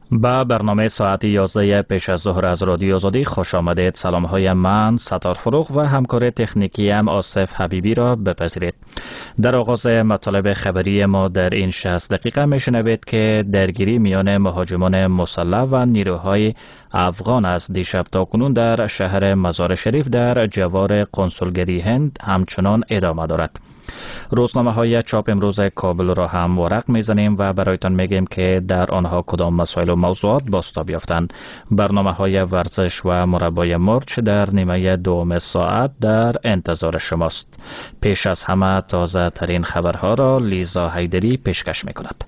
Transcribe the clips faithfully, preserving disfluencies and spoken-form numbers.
با برنامه ساعت یازده پیش از ظهر از رادیو آزادی خوش آمدید. سلام های من ستار فروغ و همکار تکنیکی ام آصف حبیبی را بپذیرید. در آغاز مطالب خبری ما در این شصت دقیقه میشنوید که درگیری میان مهاجمان مسلح و نیروهای افغان از دیشب تا کنون در شهر مزار شریف در جوار کنسولگری هند همچنان ادامه دارد. روزنامه های چاپ امروز کابل را هم ورق میزنیم و برایتان میگیم که در آنها کدام مسائل و موضوعات بازتاب یافتند. برنامه های ورزش و مربای مرچ در نیمه دوم ساعت در انتظار شماست. پیش از همه تازه ترین خبرها را لیزا حیدری پیشکش میکند.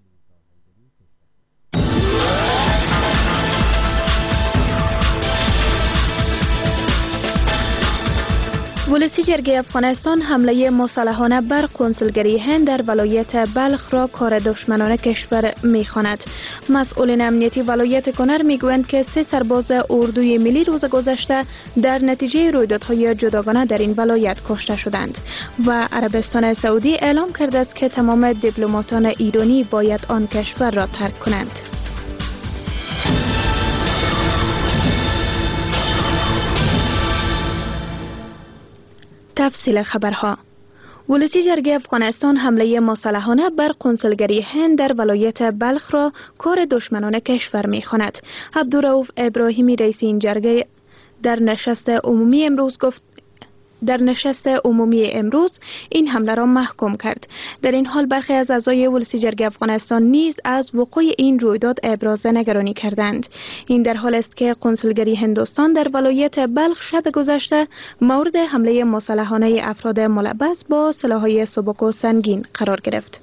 ولسی جرگه افغانستان حمله مسلحانه بر کنسولگری هند در ولایت بلخ را کار دشمنان کشور می‌خواند. مسئولین امنیتی ولایت کنر میگویند که سه سرباز اردوی ملی روز گذشته در نتیجه رویدادهای جداگانه در این ولایت کشته شدند و عربستان سعودی اعلام کرده است که تمام دیپلماتان ایرانی باید آن کشور را ترک کنند. تفصیل خبرها. ولسی جرگه افغانستان حمله مسلحانه بر کنسولگری هند در ولایت بلخ را کار دشمنان کشور می‌خواند. عبدالرؤوف ابراهیمی رئیس این جرگه در نشست عمومی امروز گفت در نشست عمومی امروز این حمله را محکوم کرد. در این حال برخی از اعضای ولسی جرگه افغانستان نیز از وقوع این رویداد ابراز نگرانی کردند. این در حال است که کنسولگری هندوستان در ولایت بلخ شب گذشته مورد حمله مسلحانه افراد ملبس با سلاح‌های سبک و سنگین قرار گرفت.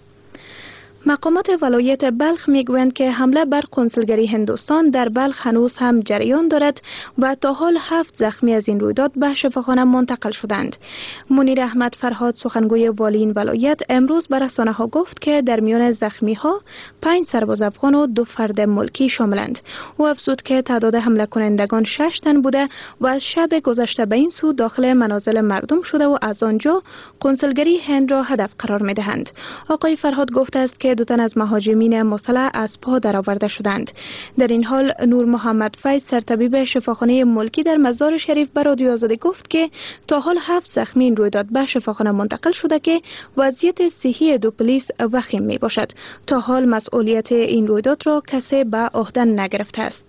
مقامات ولایت بلخ میگویند که حمله بر کنسولگری هندوستان در بلخ هنوز هم جریان دارد و تا حال هفت زخمی از این رویداد به شفاخانه منتقل شدند. منیر احمد فرهاد سخنگوی والی این ولایت امروز به رسانه‌ها گفت که در میان زخمی‌ها پنج سرباز افغان و دو فرد ملکی شاملند. او افزود که تعداد حمله کنندگان شش تن بوده و از شب گذشته به این سو داخل منازل مردم شده و از آنجا کنسولگری هند را هدف قرار می‌دهند. آقای فرهاد گفته است که دو تن از مهاجمین مسلح از پا درآورده شدند. در این حال نور محمد فیض سرطبیب شفاخانه ملکی در مزار شریف به رادیو آزادی گفت که تا حال هفت زخمی این رویداد به شفاخانه منتقل شده که وضعیت صحی دو پلیس وخیم می باشد. تا حال مسئولیت این رویداد را کسی به عهده نگرفته است.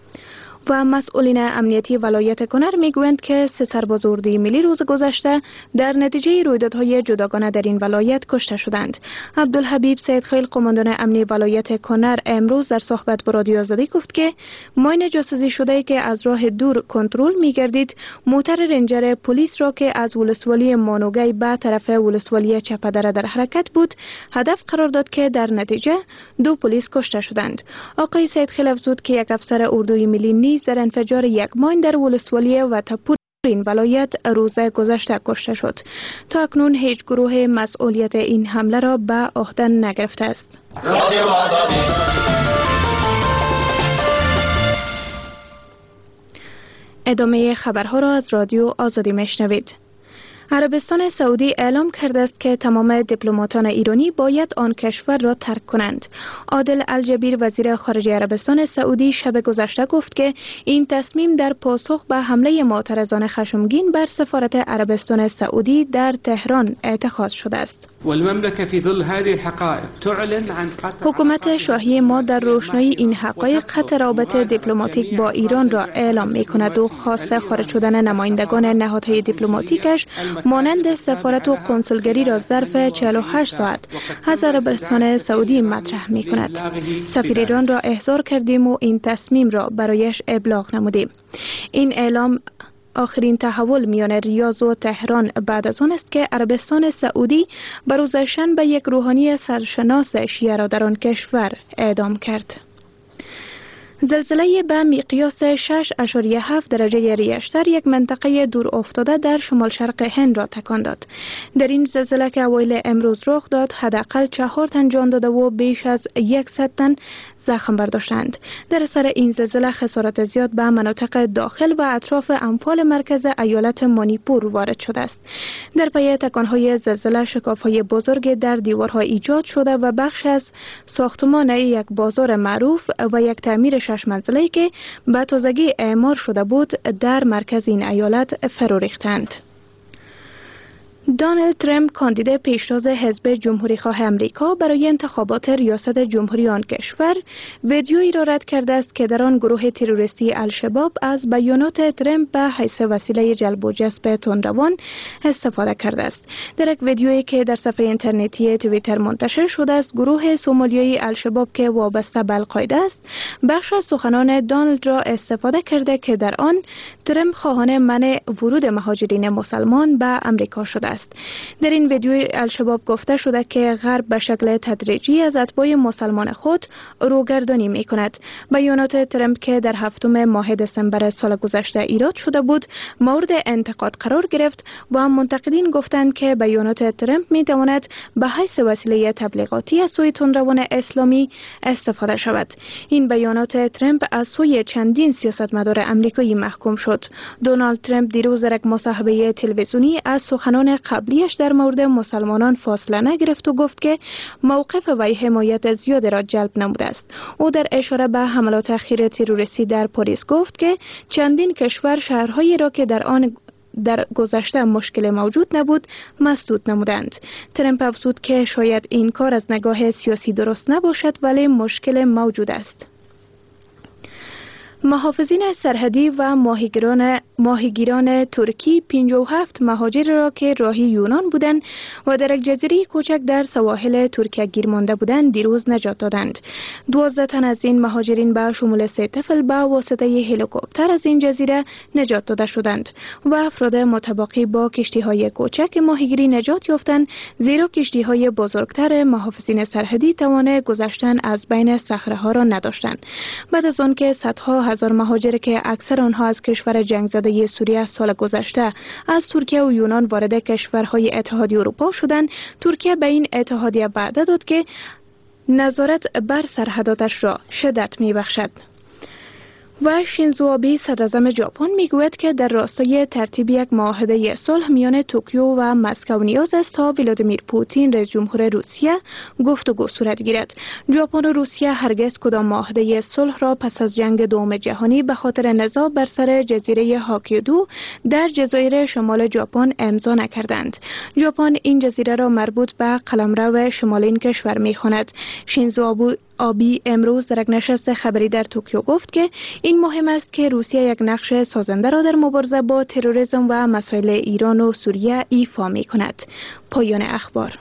و مسئولین امنیتی ولایت کنر میگویند که سه سرباز اردوی ملی روز گذشته در نتیجه رویدادهای جداگانه در این ولایت کشته شدند. عبدالحبیب سیدخیل قماندان امنی ولایت کنر امروز در صحبت با رادیو آزادی گفت که ماین جاسوسی شده که از راه دور کنترل میگردید موتر رنجر پلیس را که از ولسوالی مانوگی به طرف ولسوالی چپدره در حرکت بود هدف قرار داد که در نتیجه دو پلیس کشته شدند. آقای سیدخیل افزود که یک افسر اردوی ملی در انفجار یک ماین در ولسوالی و تپور این ولایت روز گذشته کشته شد. تا اکنون هیچ گروه مسئولیت این حمله را به عهده نگرفته است. ادامه خبرها را از رادیو آزادی میشنوید. عربستان سعودی اعلام کرده است که تمام دیپلماتان ایرانی باید آن کشور را ترک کنند. عادل الجبیر وزیر خارجه عربستان سعودی شب گذشته گفت که این تصمیم در پاسخ به حمله معترضان خشمگین بر سفارت عربستان سعودی در تهران اتخاذ شده است. حکومت شاهی ما در روشنایی این حقایق خط رابط دیپلماتیک با ایران را اعلام می کند و خواست خارج شدن نمایندگان نهادهای دیپلماتیکش مانند سفارت و کنسولگری را ظرف چهل و هشت ساعت از عربستان سعودی مطرح می کند. سفیر ایران را احضار کردیم و این تصمیم را برایش ابلاغ نمودیم. این اعلام آخرین تحول میان ریاض و تهران بعد از آن است که عربستان سعودی بر روز شنبه یک روحانی سرشناس شیعه را در آن کشور اعدام کرد. زلزله به مقیاس شش اشاریه هفت درجه ریشتر یک منطقه دور افتاده در شمال شرق هند را تکان داد. در این زلزله که اوایل امروز رخ داد، حداقل چهار تن جان داده و بیش از صد تن زخم برداشتند. در اثر این زلزله خسارت زیاد به مناطق داخل و اطراف امفال مرکز ایالت مانیپور وارد شده است. در پی تکانهای زلزله شکاف‌های بزرگ در دیوارها ایجاد شده و بخش از ساختمان یک بازار معروف و یک تعمیر شش منزله‌ای که به تازگی اعمار شده بود در مرکز این ایالت فرو ریختند. دونالد ترامپ کاندید پیشتاز حزب جمهوری خواه امریکا برای انتخابات ریاست جمهوری آن کشور ویدیویی را رد کرده است که در آن گروه تروریستی الشباب از بیانات ترامپ به حیث وسیله جلب و جذب تندروان استفاده کرده است. در یک ویدیویی که در صفحه اینترنتی توییتر منتشر شده است، گروه سومالیایی الشباب که وابسته به القاعده است بخش از سخنان دونالد را استفاده کرده که در آن ترامپ خواهان منع ورود مهاجرین مسلمان به امریکا شده است. در این ویدیو الشباب گفته شده که غرب به شکل تدریجی از اتباع مسلمان خود روگردانی می کند. بیانات ترامپ که در هفتم ماه دسامبر سال گذشته ایراد شده بود مورد انتقاد قرار گرفت و منتقدین گفتند که بیانات ترامپ می تواند به حیث وسیله تبلیغاتی از سوی تندروان اسلامی استفاده شود. این بیانات ترامپ از سوی چندین سیاستمدار آمریکایی محکوم شد. دونالد ترامپ دیروز در یک مصاحبه تلویزیونی از سخنان قبلیش در مورد مسلمانان فاصله نگرفت و گفت که موقف وی حمایت زیاد را جلب نموده است. او در اشاره به حملات اخیر تروریستی در پاریس گفت که چندین کشور شهرهایی را که در آن در گذشته مشکل موجود نبود مسدود نمودند. ترامپ افزود که شاید این کار از نگاه سیاسی درست نباشد ولی مشکل موجود است. محافظین سرحدی و ماهیگیران ماهیگیران ترکی پنجاه و هفت مهاجر را که راهی یونان بودند و در یک جزیره کوچک در سواحل ترکیه گیر مانده بودند دیروز نجات دادند. دوازده تن از این مهاجرین به شمول سه طفل به واسطه هلیکوپتر از این جزیره نجات داده شدند و افراد متباقی با کشتی‌های کوچک ماهیگیری نجات یافتند، زیرا کشتی‌های بزرگتر محافظین سرحدی توان گذشتن از بین صخره‌ها را نداشتند. بعد از آن که صدها هزار مهاجر که اکثر آنها از کشور جنگ زده سوریه سال گذشته از ترکیه و یونان وارد کشورهای اتحادیه اروپا شدند، ترکیه به این اتحادیه وعده داد که نظارت بر سرحداتش را شدت می‌بخشد. و شینزو آبه صدراعظم ژاپن میگوید که در راستای ترتیب یک معاهده صلح میان توکیو و مسکو نیاز است تا ولادیمیر پوتین رئیس جمهور روسیه گفتگو صورت گیرد. ژاپن و روسیه هرگز کدام معاهده صلح را پس از جنگ دوم جهانی به خاطر نزاع بر سر جزیره هاکیودو در جزایر شمال ژاپن امضا نکردند. ژاپن این جزیره را مربوط به قلمرو شمال این کشور میخواند. شینزو آبی امروز در یک نشست خبری در توکیو گفت که این مهم است که روسیه یک نقش سازنده را در مبارزه با تروریسم و مسائل ایران و سوریه ایفا می کند. پایان اخبار.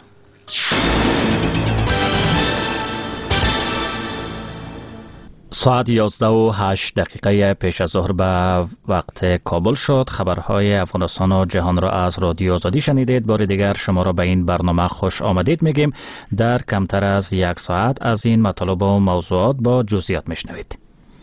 ساعت یازده و هشت دقیقه پیش از ظهر به وقت کابل شد. خبرهای افغانستان و جهان را از رادیو آزادی شنیدید. بار دیگر شما را به این برنامه خوش آمدید میگیم. در کمتر از یک ساعت از این مطالب و موضوعات با جزئیات میشنوید.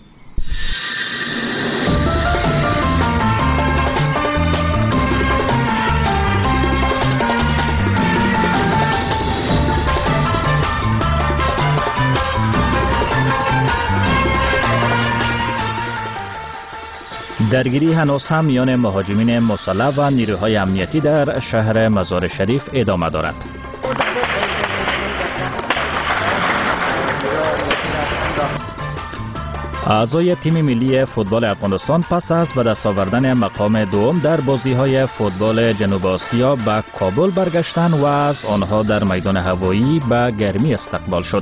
درگیری هنوز هم میان مهاجمین مسلح و نیروهای امنیتی در شهر مزار شریف ادامه دارد. اعضای تیم ملی فوتبال افغانستان پس از به دست آوردن مقام دوم در بازی‌های فوتبال جنوب آسیا به کابل برگشتند و از آنها در میدان هوایی به گرمی استقبال شد.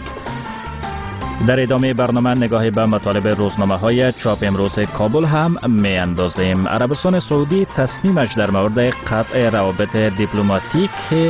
در ادامه برنامه نگاهی به مطالب روزنامه های چاپ امروز کابل هم می اندازیم. عربستان سعودی تصمیمش در مورد قطع روابط دیپلماتیک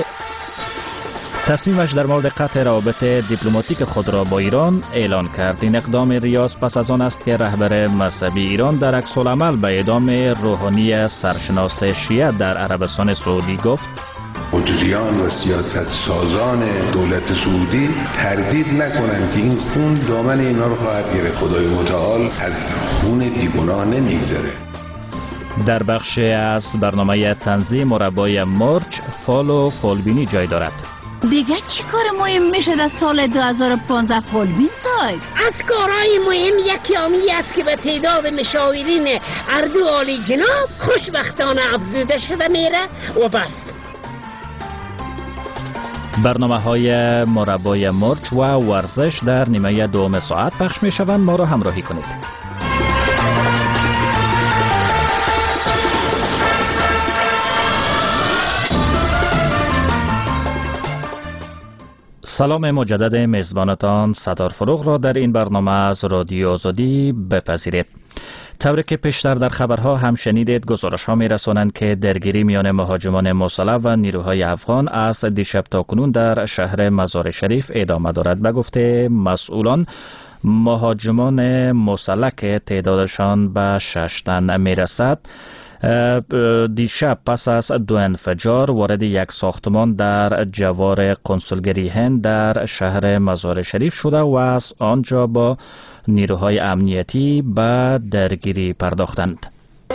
تصمیمش در مورد قطع روابط دیپلماتیک خود را با ایران اعلان کرد. این اقدام ریاض پس از آن است که رهبر مذهبی ایران در عکس العمل به اعدام روحانی سرشناس شیعه در عربستان سعودی گفت مجریان و سیاست سازان دولت سعودی تردید نکنند که این خون دامن اینا رو خواهد گرفت. خدای متعال از خون بیگناه نمیگذره. در بخش از برنامه تنظیم مربای مرچ فال و فالبینی جای دارد. دیگه چی کار مهم میشه در سال دو هزار و پانزده فالبین صاحب؟ از کارهای مهم یکی آمی است که به تعداد مشاورین اردو عالی جناب خوشبختانه افزوده شده میره و بس. برنامه های مربای مرچ و ورزش در نیمه دوم ساعت پخش می شوند. ما را همراهی کنید. سلام مجدد میزبانتان ستار فروغ را در این برنامه از رادیو آزادی بپذیرید. طوری که پیشتر در خبرها هم شنیدید، گزارش ها می رسانند که درگیری میان مهاجمان مسلح و نیروهای افغان از دیشب تا کنون در شهر مزار شریف ادامه دارد. به گفته مسئولان، مهاجمان مسلح که تعدادشان به شش تن می رسد، دیشب پس از دو انفجار وارد یک ساختمان در جوار کنسولگری هند در شهر مزار شریف شده و از آنجا با نیروهای امنیتی به درگیری پرداختند.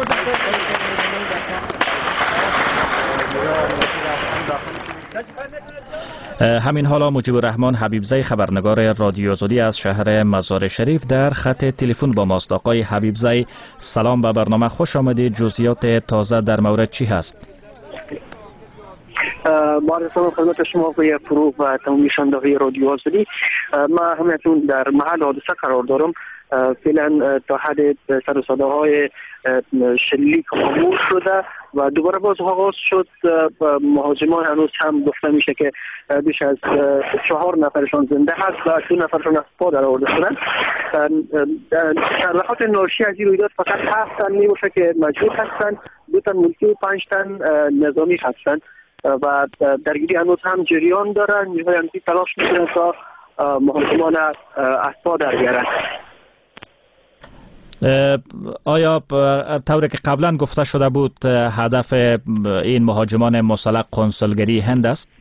همین حالا مجیب الرحمن حبیبزی خبرنگار رادیو آزادی از شهر مزار شریف در خط تلفن با ماست. آقای حبیبزی سلام، به برنامه خوش آمدید. جزئیات تازه در مورد چی هست؟ با سلام خدمت شما آقای فروغ و تمامی شنوندگان رادیو آزادی. ما همتون در محل حادثه قرار دارم. فعلا تا حد سر و صداهای شلیک خاموش شده و دوباره باز آغاز شد. مهاجمان هنوز هم گفته میشه که بیش از چهار نفرشان زنده هست و دو نفرشان از پا در آورده شدن. تلفات ناشی از این رویداد فقط هفت تن میباشه که مجروح هستند، دو تن ملکی و پنج تن نظامی هستند و درگیری هنوز هم جریان دارن. نیروهای امنیتی تلاش میکنن تا مهاجمان از پا در بیارن. آیا طوری که قبلا گفته شده بود هدف این مهاجمان مسلح کنسولگری هند است؟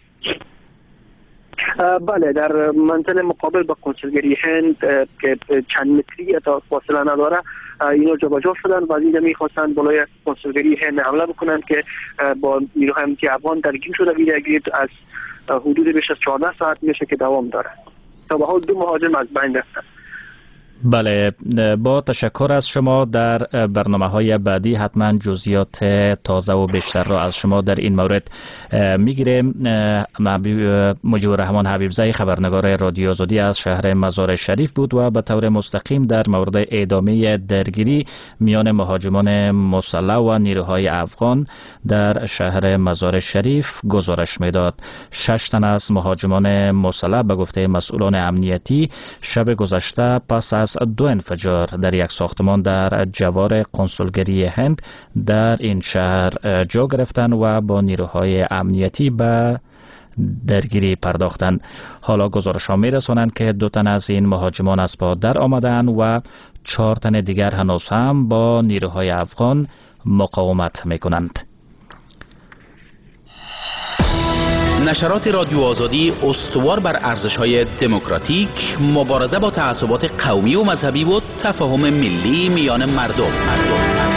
بله، در منطقه مقابل با کنسولگری هند که چند متری تا فاصله نداره اینا جابجا شدن و از اینجا میخواستن بالای کنسولگری هند حمله بکنن که با نیروهای امنیتی افغان درگیر شده. درگیری از حدود بیش از چهارده ساعت میشه که دوام داره. تا به حال دو مهاجم از بین رفتن. بله، با تشکر از شما. در برنامه های بعدی حتما جزئیات تازه و بیشتر را از شما در این مورد میگیریم. مجیب الرحمن حبیبزی خبرنگار رادیو آزادی از شهر مزار شریف بود و به طور مستقیم در مورد ادامه درگیری میان مهاجمان مسلح و نیروهای افغان در شهر مزار شریف گزارش میداد. شش تن از مهاجمان مسلح به گفته مسئولان امنیتی شب گذشته پس از دو انفجار در یک ساختمان در جوار کنسولگری هند در این شهر جا گرفتند و با نیروهای امنیتی به درگیری پرداختند. حالا گزارش ها می رسانند که دو تن از این مهاجمان از پا در آمدند و چهار تن دیگر هنوز هم با نیروهای افغان مقاومت می کنند. نشرات رادیو آزادی استوار بر ارزش‌های دموکراتیک، مبارزه با تعصبات قومی و مذهبی و تفاهم ملی میان مردم. مردم.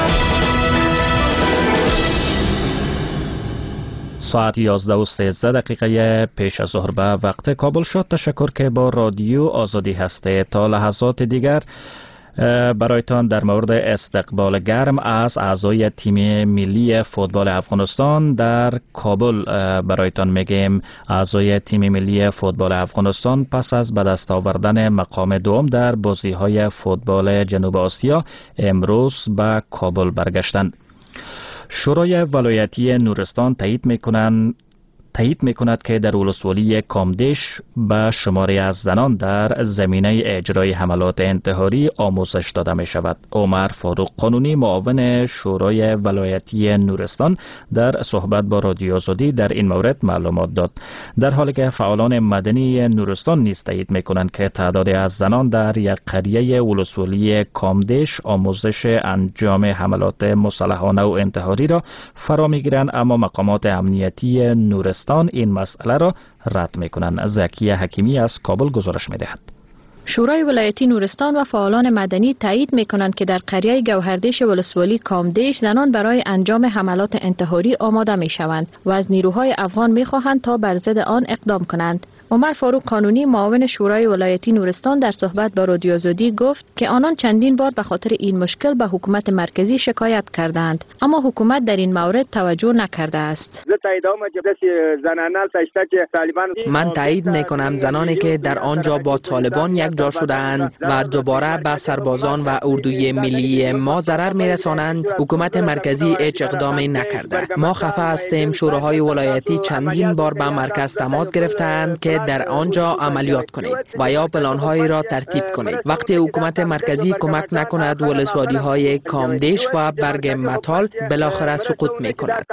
ساعت یازده و سیزده دقیقه پیش از ظهر به وقت کابل شد. تشکر که با رادیو آزادی هسته. تا لحظات دیگر برایتان در مورد استقبال گرم از اعضای تیم ملی فوتبال افغانستان در کابل برایتان میگیم. اعضای تیم ملی فوتبال افغانستان پس از به دست آوردن مقام دوم در بازی‌های فوتبال جنوب آسیا امروز به کابل برگشتند. شورای ولایتی نورستان تایید میکنند تایید می‌کند که در ولسوالی کامدیش به شماری از زنان در زمینه اجرای حملات انتحاری آموزش داده می‌شود. عمر فاروق قانونی معاون شورای ولایتی نورستان در صحبت با رادیو آزادی در این مورد معلومات داد. در حالی که فعالان مدنی نورستان نیز تایید می‌کنند که تعدادی از زنان در یک قریه ولسوالی کامدیش آموزش انجام حملات مسلحانه و انتحاری را فرا می‌گیرند، اما مقامات امنیتی نورستان این مسئله را رد می‌کنند. زکیه حکیمی از کابل گزارش می‌دهد. شورای ولایتی نورستان و فعالان مدنی تایید می‌کنند که در قریه گوهردش ولسوالی کامدیش زنان برای انجام حملات انتحاری آماده می‌شوند و از نیروهای افغان می‌خواهند تا بر ضد آن اقدام کنند. عمر فاروق قانونی معاون شورای ولایتی نورستان در صحبت با رادیو آزادی گفت که آنان چندین بار به خاطر این مشکل به حکومت مرکزی شکایت کردند، اما حکومت در این مورد توجه نکرده است. من تایید میکنم زنانی که در آنجا با طالبان یک جا شدند و دوباره به سربازان و اردوی ملی ما ضرر میرسانند، حکومت مرکزی هیچ اقدامی نکرده. ما خفه هستیم. شوراهای ولایتی چندین بار به مرکز تماس گرفتند که در آنجا عملیات کنید و یا پلان‌هایی را ترتیب کنید. وقتی حکومت مرکزی کمک نکند، ولسوالی‌های کامدیش و برگ متال بالاخره سقوط می‌کند.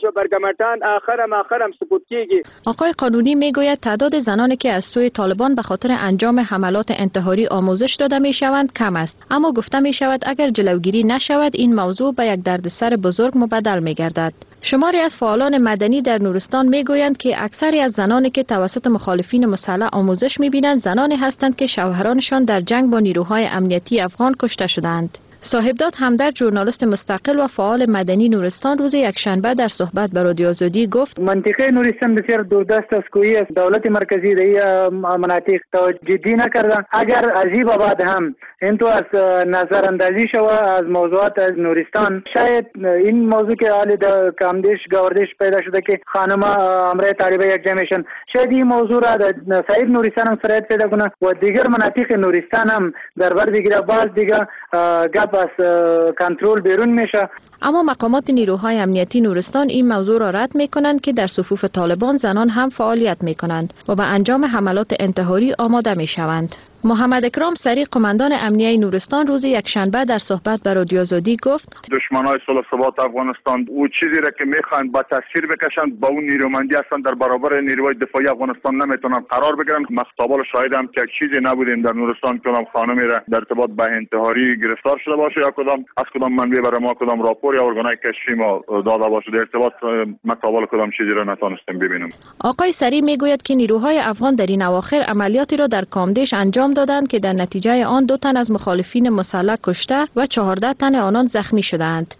آقای قانونی میگوید تعداد زنانی که از سوی طالبان به خاطر انجام حملات انتحاری آموزش داده میشوند کم است، اما گفته می شود اگر جلوگیری نشود این موضوع به یک دردسر بزرگ مبدل می گردد. شماری از فعالان مدنی در نورستان میگویند که اکثری از زنانی که توسط مخالفین مسلح آموزش میبینند زنانی هستند که شوهرانشان در جنگ با نیروهای امنیتی افغان کشته شدند. صاحبداد همدرد، ژورنالیست مستقل و فعال مدنی نورستان، روز یکشنبه در صحبت با رادیو آزادی گفت منطقه نورستان بسیار دوردست است. کوی است. دولت مرکزی در مناطق توجه جدی نکردن. اگر عجیب آباد هم این تو از نظر اندازی شود از موضوعات از نورستان، شاید این موضوع که حال در کامدیش گوهردش پیدا شده که خانم امرای طالبه یک جمعشن، شاید این موضوع را در صاحب نورستان هم سرایت پیدا کنه و دیگر مناطق نورستان هم در بر بگیره. باز دیگر گپ از کنترل بیرون میشه. اما مقامات نیروهای امنیتی نورستان این موضوع را رد میکنند که در صفوف طالبان زنان هم فعالیت میکنند و به انجام حملات انتحاری آماده میشوند. محمد اکرام سری، قماندان امنیه نورستان، روز یکشنبه در صحبت با رادیو آزادی گفت دشمنای صلح و ثبات افغانستان او چیزی را که میخواهند با تصویر بکشند با اون نیرومندی هستند در برابر نیروهای دفاعی افغانستان نمیتونن قرار بگیرن. مخاطبان شاهدم که چیزی نبودیم در نورستان کدام خانمی را در ارتباط با انتحاری گرفتار شده باشه یا کدام از کدام منبع برای ما کدام راپور یا ارگانای کشفی ما داده باشه. در ارتباط مقابل کدام چیزی را نتونستیم ببینیم. آقای سری میگوید که نیروهای افغان در این اواخر عملیاتی را در کامدیش انجام دادند که در نتیجه آن دو تن از مخالفین مسلح کشته و چهارده تن آنان زخمی شدند.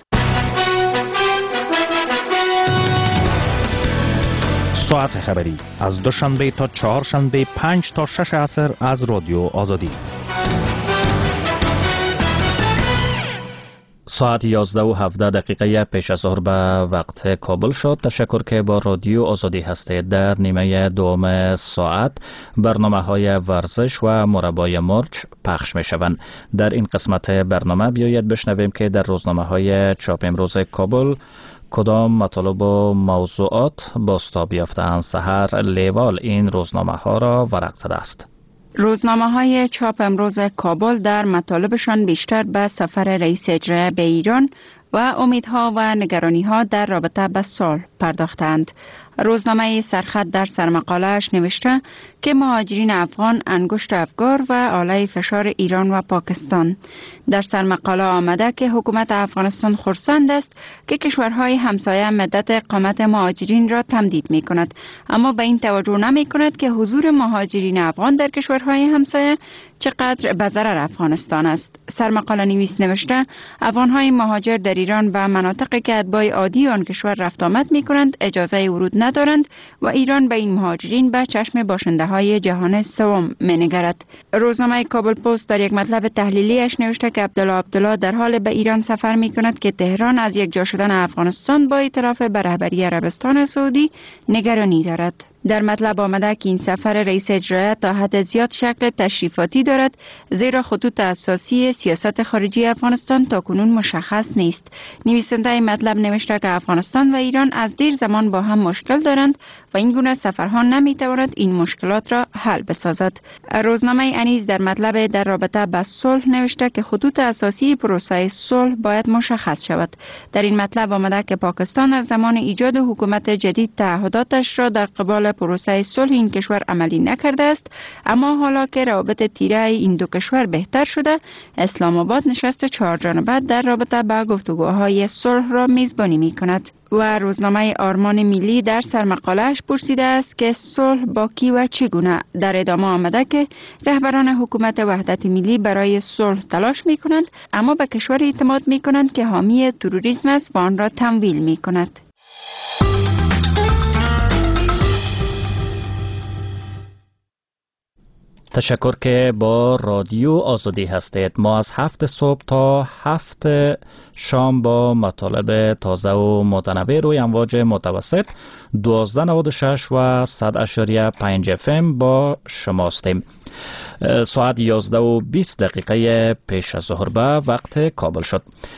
ساعت خبری از دوشنبه تا چهارشنبه پنج تا شش عصر از رادیو آزادی. ساعت یازده و هفده دقیقه پیش از ظهر به وقت کابل شد. تشکر که با رادیو آزادی هستید. در نیمه دوم ساعت برنامه های ورزش و مربای مرچ پخش می شوند. در این قسمت برنامه بیایید بشنویم که در روزنامه های چاپ امروز کابل کدام مطالب و موضوعات بازتاب یافته‌اند. سحر لیوال این روزنامه ها را ورق زده است. روزنامه های چاپ امروز کابل در مطالبشان بیشتر به سفر رئیس اجرایی به ایران و امیدها و نگرانی‌ها در رابطه با صلح پرداختند. روزنامه سرخط در سرمقاله‌اش نوشته که مهاجرین افغان انگشت افگار و آله فشار ایران و پاکستان. در سرمقاله آمده که حکومت افغانستان خرسند است که کشورهای همسایه مدت اقامت مهاجرین را تمدید می کند، اما به این توجه نمی کند که حضور مهاجرین افغان در کشورهای همسایه چقدر به ضرر افغانستان است. سرمقاله نویس نوشته افغانهای مهاجر در ایران و مناطقی که اتباع عادی آن کشور رفت آمد می کنند اجازه ورود ندارند و ایران به این مهاجرین به چشم باشنده های جهان سوم می نگرد. روزنامه کابل پست در یک مطلب تحلیلیش نوشته که عبدالله عبدالله در حال به ایران سفر می کند که تهران از یک جا شدن افغانستان با اعتراف به رهبری عربستان سعودی نگرانی دارد. در مطلب آمده که این سفر رئیس اجرایی تا حد زیاد شکل تشریفاتی دارد، زیرا خطوط اساسی سیاست خارجی افغانستان تاکنون مشخص نیست. نویسنده این مطلب نوشته که افغانستان و ایران از دیر زمان با هم مشکل دارند و این گونه سفرها نمیتواند این مشکلات را حل بسازد. روزنامه انیس در مطلب در رابطه با صلح نوشته که خطوط اساسی پروسه صلح باید مشخص شود. در این مطلب آمده که پاکستان از زمان ایجاد حکومت جدید تعهداتش را در قبال پروسه صلح این کشور عملی نکرده است، اما حالا که روابط تیره این دو کشور بهتر شده، اسلام آباد نشست چهار جانبه در رابطه با گفتگوهای صلح را میزبانی می کند. و روزنامه آرمان ملی در سرمقاله‌اش پرسیده است که صلح با کی و چگونه. در ادامه آمده که رهبران حکومت وحدت ملی برای صلح تلاش می کنند، اما به کشور اعتماد می کنند که حامی تروریسم است و آن را تمویل می کند. تشکر که با رادیو آزادی هستید. ما از هفت صبح تا هفت شام با مطالب تازه و متنوع روی امواج متوسط دوازده نود و شش و صد اشاریه پنج اف ام با شماستیم. ساعت یازده و بیست دقیقه پیش از ظهر به وقت کابل شد.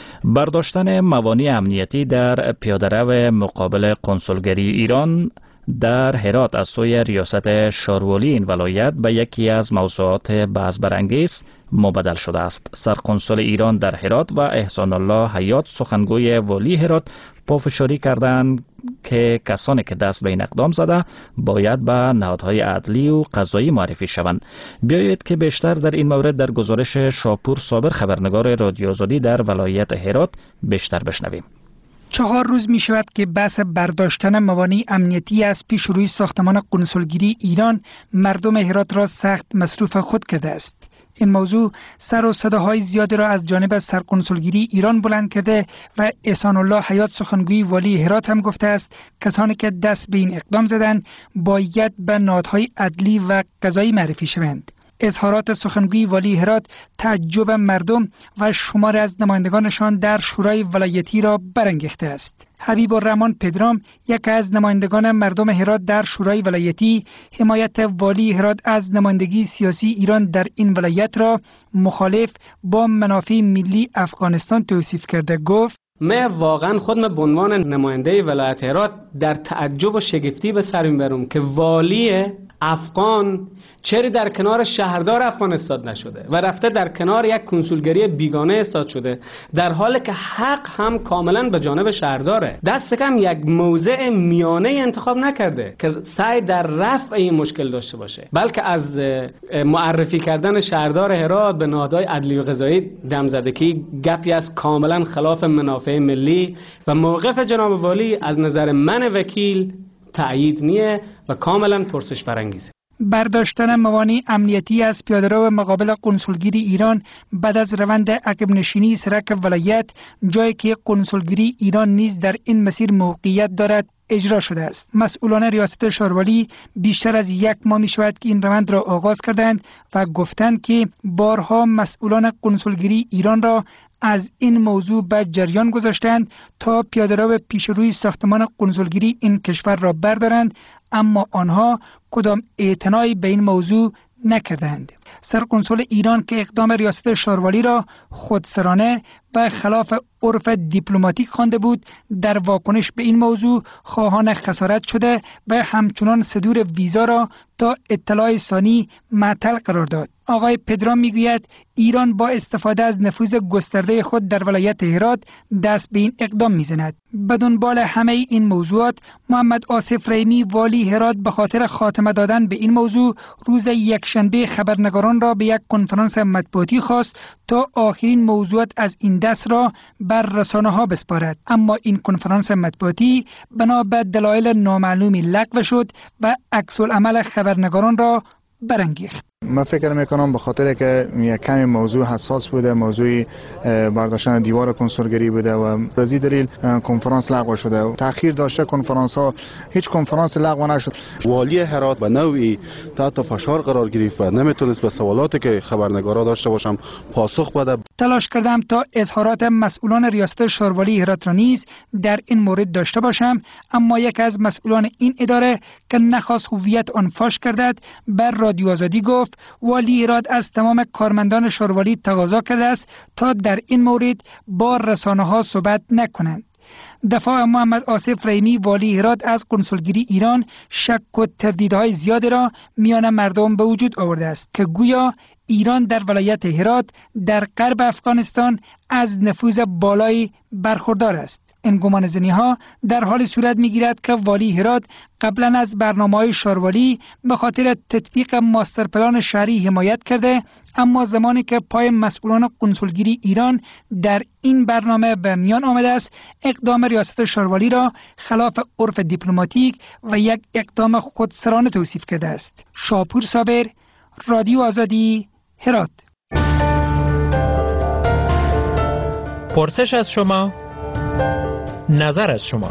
برداشتن موانع امنیتی در پیاده‌رو مقابل کنسولگری ایران در هرات از سوی ریاست شاروالی این ولایت به یکی از موضوعات بحث برانگیز مبدل شده است. سرقنسول ایران در هرات و احسان الله حیات سخنگوی والی هرات پافشاری کردند که کسانی که دست به این اقدام زده باید به نهادهای عدلی و قضایی معرفی شوند. بیایید که بیشتر در این مورد در گزارش شاپور صابر خبرنگار رادیو آزادی در ولایت هرات بیشتر بشنویم. چهار روز می شود که بحث برداشتن موانع امنیتی از پیش روی ساختمان قنسولگری ایران مردم هرات را سخت مصروف خود کرده است. این موضوع سر و صداهای زیادی را از جانب سرقنسولگری ایران بلند کرده و احسان الله حیات سخنگوی والی هرات هم گفته است کسانی که دست به این اقدام زدند باید به نهادهای عدلی و قضایی معرفی شوند. اظهارات سخنگوی والی هرات تعجب مردم و شمار از نمایندگانشان در شورای ولایتی را برانگیخته است. حبیب الرحمن پدرام، یک از نمایندگان مردم هرات در شورای ولایتی، حمایت والی هرات از نمایندگی سیاسی ایران در این ولایت را مخالف با منافع ملی افغانستان توصیف کرده. گفت: من واقعا خودم به عنوان نماینده ولایت هرات در تعجب و شگفتی به سر میبرم که والی افغان چرا در کنار شهردار افغان استاد نشده و رفته در کنار یک کنسولگری بیگانه استاد شده، در حالی که حق هم کاملا به جانب شهرداره. دست کم یک موضع میانه انتخاب نکرده که سعی در رفع این مشکل داشته باشه، بلکه از معرفی کردن شهردار هرات به نهادهای عدلی و قضایی دم زده که گپی از کاملا خلاف منافع ملی و موقف جناب والی از نظر من وکیل تأیید نیه و کاملا پرسش برانگیزه. برداشتن موانع امنیتی از پیاده‌رو مقابل قنسولگری ایران بعد از روند عقب نشینی سرک ولایت، جایی که قنسولگری ایران نیز در این مسیر موقعیت دارد، اجرا شده است. مسئولان ریاست شاروالی بیشتر از یک ماه می شود که این روند را آغاز کردند و گفتند که بارها مسئولان قنسولگری ایران را از این موضوع به جریان گذاشتند تا پیاده‌رو پیش روی ساختمان قنسولگری این کشور را بردارند، اما آنها کدام اعتنایی به این موضوع نکردند. سرقنسول ایران که اقدام ریاست شاروالی را خودسرانه و خلاف عرف دیپلماتیک خوانده بود، در واکنش به این موضوع خواهان خسارت شده و همچنان صدور ویزا را تا اطلاع ثانی معطل قرار داد. آقای پدرام میگوید ایران با استفاده از نفوذ گسترده خود در ولایت هرات دست به این اقدام میزند. به دنبال همه این موضوعات، محمد آصف رحیمی والی هرات به خاطر خاتمه دادن به این موضوع روز یکشنبه خبرنگاران را به یک کنفرانس مطبوعاتی خواست تا آخرین موضوعات از این دست را بر رسانه ها بسپارد، اما این کنفرانس مطبوعاتی بنا به دلایل نامعلومی لغو شد و عکس العمل خبرنگاران را برانگیخت. من فکر میکنم به خاطر که یک کمی موضوع حساس بوده، موضوع برداشتن دیوار کنسولگری بوده و به این دلیل کنفرانس لغو شده و تاخیر داشته. کنفرانس ها هیچ کنفرانس لغو نشد. والی هرات به نوعی تحت فشار قرار گرفت و نمیتونست به سوالاتی که خبرنگارا داشته باشم پاسخ بده. تلاش کردم تا اظهارات مسئولان ریاست شاروالی هرات را نیز در این مورد داشته باشم، اما یک از مسئولان این اداره که نخواست هویت آن فاش گردد بر رادیو آزادی گفت والی هرات از تمام کارمندان شاروالی تقاضا کرده است تا در این مورد با رسانه ها صحبت نکنند. دفاع محمد آصف رحیمی والی هرات از کنسولگری ایران شک و تردیدهای زیادی را میان مردم به وجود آورده است که گویا ایران در ولایت هرات در غرب افغانستان از نفوذ بالایی برخوردار است. این گمانه‌زنی ها در حال صورت میگیرد که والی هرات قبلا از برنامه‌های شاروالی به خاطر تطبیق ماستر پلان شهری حمایت کرده، اما زمانی که پای مسئولان کنسولگری ایران در این برنامه به میان آمده است، اقدام ریاست شاروالی را خلاف عرف دیپلماتیک و یک اقدام خودسرانه توصیف کرده است. شاپور صابر، رادیو آزادی، هرات. پرسش از شما، نظر از شما.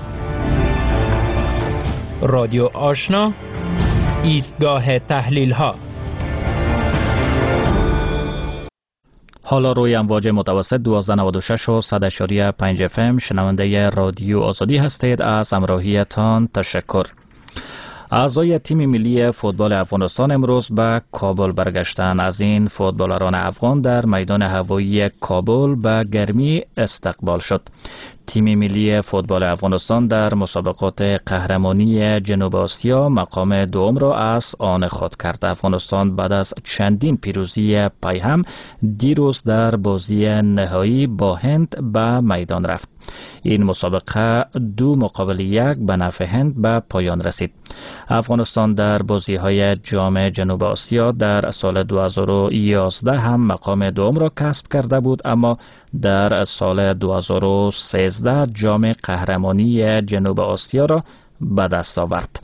رادیو آشنا، ایستگاه تحلیل ها. حالا روی امواج متوسط دوازده نود و شش و صد اشاری پنج اف ام شنونده رادیو آزادی هستید. از همراهیتان تشکر. اعضای تیم ملی فوتبال افغانستان امروز به کابل برگشتند. از این فوتبالران افغان در میدان هوایی کابل به گرمی استقبال شد. تیم ملی فوتبال افغانستان در مسابقات قهرمانی جنوب آسیا مقام دوم را از آن خود کرد. افغانستان بعد از چندین پیروزی پیهم دیروز در بازی نهایی با هند به میدان رفت. این مسابقه دو مقابل یک به نفع هند به پایان رسید. افغانستان در بازی‌های جام جنوب آسیا در سال دو هزار و یازده هم مقام دوم را کسب کرده بود، اما در سال دو هزار و سیزده جام قهرمانی جنوب آسیا را به دست آورد.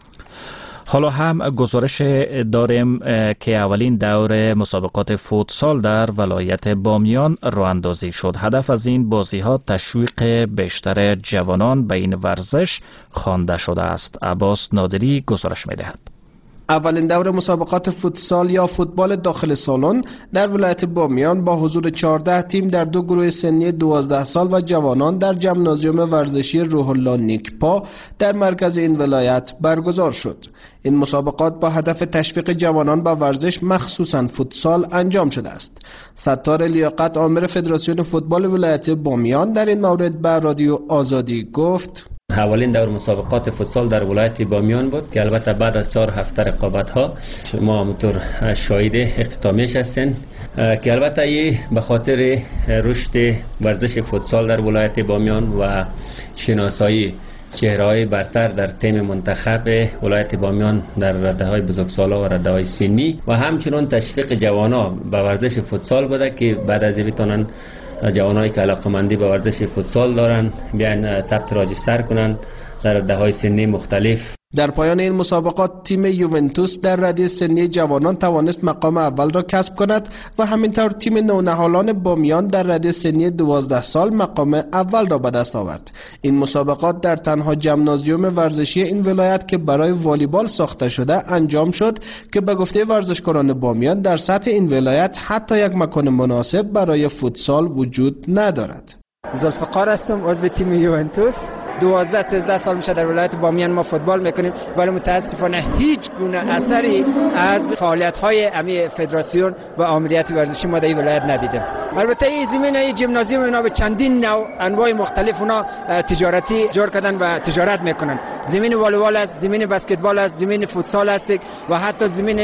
حالا هم گزارش داریم که اولین دور مسابقات فوتسال در ولایت بامیان راه اندازی شد. هدف از این بازی ها تشویق بیشتر جوانان به این ورزش خوانده شده است. عباس نادری گزارش می دهد. اولین دور مسابقات فوتسال یا فوتبال داخل سالن در ولایت بامیان با حضور چهارده تیم در دو گروه سنی دوازده سال و جوانان در ژیمنازیوم ورزشی روح الله نیکپا در مرکز این ولایت برگزار شد. این مسابقات با هدف تشویق جوانان به ورزش مخصوصاً فوتسال انجام شده است. ستار لیاقت آمر فدراسیون فوتبال ولایت بامیان در این مورد به رادیو آزادی گفت: اولین دور مسابقات فوتسال در ولایت بامیان بود که البته بعد از چهار هفته رقابت ها شما همونطور شاهد اختتامیش هستین که البته ای به خاطر رشد ورزش فوتسال در ولایت بامیان و شناسایی چهره‌های برتر در تیم منتخب ولایت بامیان در رده‌های بزرگسالا و رده‌های سنی و همچنین تشویق جوانان به ورزش فوتسال بوده که بعد از این بتونن جوانایی که علاقه‌مندی به ورزش فوتسال دارن بیان ثبت راجستر کنن در رده‌های سنی مختلف. در پایان این مسابقات تیم یوونتوس در رده سنی جوانان توانست مقام اول را کسب کند و همینطور تیم نونهالان بامیان در رده سنی دوازده سال مقام اول را به دست آورد. این مسابقات در تنها ژیمنازیوم ورزشی این ولایت که برای والیبال ساخته شده انجام شد که به گفته ورزشکاران بامیان در سطح این ولایت حتی یک مکان مناسب برای فوتسال وجود ندارد. ذوالفقار هستم، عضو تیم یوونتوس. دوازده سیزده سال میشه در ولایت بامیان ما فوتبال میکنیم، ولی متاسفانه هیچ گونه اثری از فعالیت های امی فدراسیون و آمریت ورزشی ما در این ولایت ندیدیم. البته این زمین ای ژیمنازیوم اینا به چندین نوع انواع مختلف اونا تجارتی جور کردن و تجارت میکنن. زمین والیبال است، زمین بسکتبال است، زمین فوتسال است و حتی زمین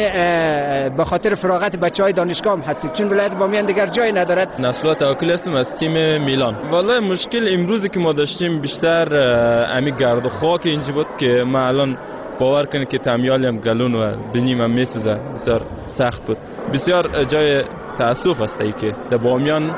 به خاطر فراغت بچهای دانشگاه هم هست، چون ولایت بامیان دیگر جایی ندارد. نصرالله توکلی هستم از تیم میلان. والله مشکل امروزی که ما داشتیم بیشتر امی گرد و خاک اینجا بود که ما الان باور کنید که تمیالی هم گلون و بینیم هم میسوزه، بسیار سخت بود. بسیار جای تاسف است ای که در بامیان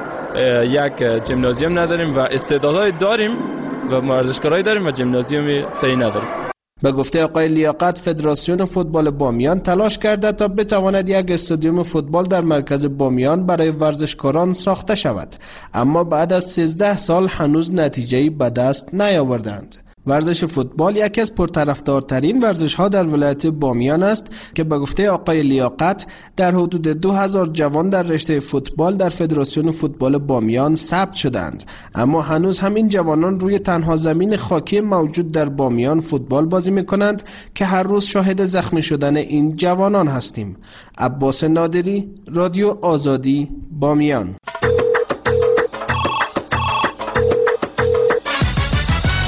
یک ژیمنازیوم نداریم و استعدادهای داریم و ورزشکارای داریم و ژیمنازیوم صحیح نداریم. به گفته آقای لیاقت فدراسیون فوتبال بامیان تلاش کرده تا بتواند یک استادیوم فوتبال در مرکز بامیان برای ورزشکاران ساخته شود، اما بعد از سیزده سال هنوز نتیجه‌ای به دست نیاوردند. ورزش فوتبال یکی از پرطرفدارترین ورزش‌ها در ولایت بامیان است که به گفته آقای لیاقت در حدود دو هزار جوان در رشته فوتبال در فدراسیون فوتبال بامیان ثبت شدند، اما هنوز همین جوانان روی تنها زمین خاکی موجود در بامیان فوتبال بازی می‌کنند که هر روز شاهد زخمی شدن این جوانان هستیم. عباس نادری، رادیو آزادی، بامیان.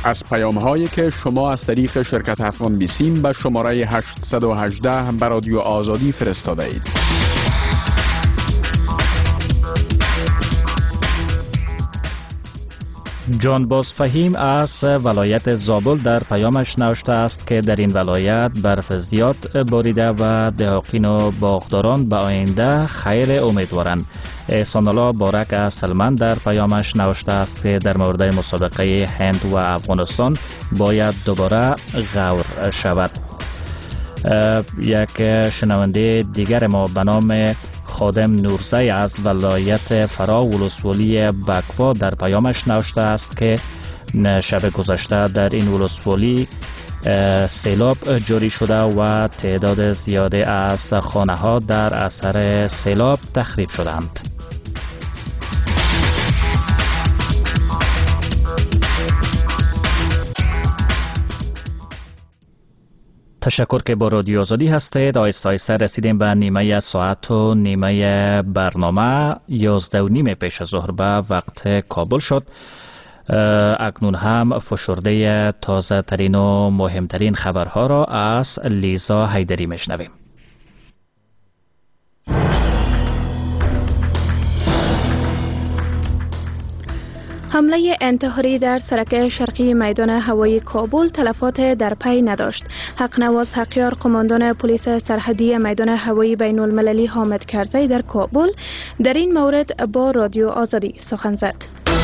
از پیام هایی که شما از طریق شرکت افغان بیسیم به شماره هشت یک هشت به رادیو آزادی فرستاده اید. جانباز فهیم از ولایت زابل در پیامش نوشته است که در این ولایت برف زیاد باریده و دهاقین و باغداران به آینده خیر امیدوارند. احسان الله بارک از سلمان در پیامش نوشته است که در مورد مسابقه هند و افغانستان باید دوباره غور شود. یک شنونده دیگر ما به نام خادم نورزی از ولایت فرا ولسوالی بکوا در پیامش نوشته است که شب گذشته در این ولسوالی سیلاب جاری شده و تعداد زیادی از خانه ها در اثر سیلاب تخریب شدند. تشکر که با رادیو آزادی هستید. آیسته آیسته رسیدیم به نیمه ساعت و نیمه برنامه. یازده و نیم پیش از ظهر به وقت کابل شد. اکنون هم فشرده تازه ترین و مهمترین خبرها را از لیزا حیدری میشنویم. حمله انتحاری در سرک شرقی میدان هوایی کابل تلفات در پی نداشت. حقنواز حقیار قماندان پلیس سرحدی میدان هوایی بین المللی حامد کرزی در کابل در این مورد با رادیو آزادی سخن زد.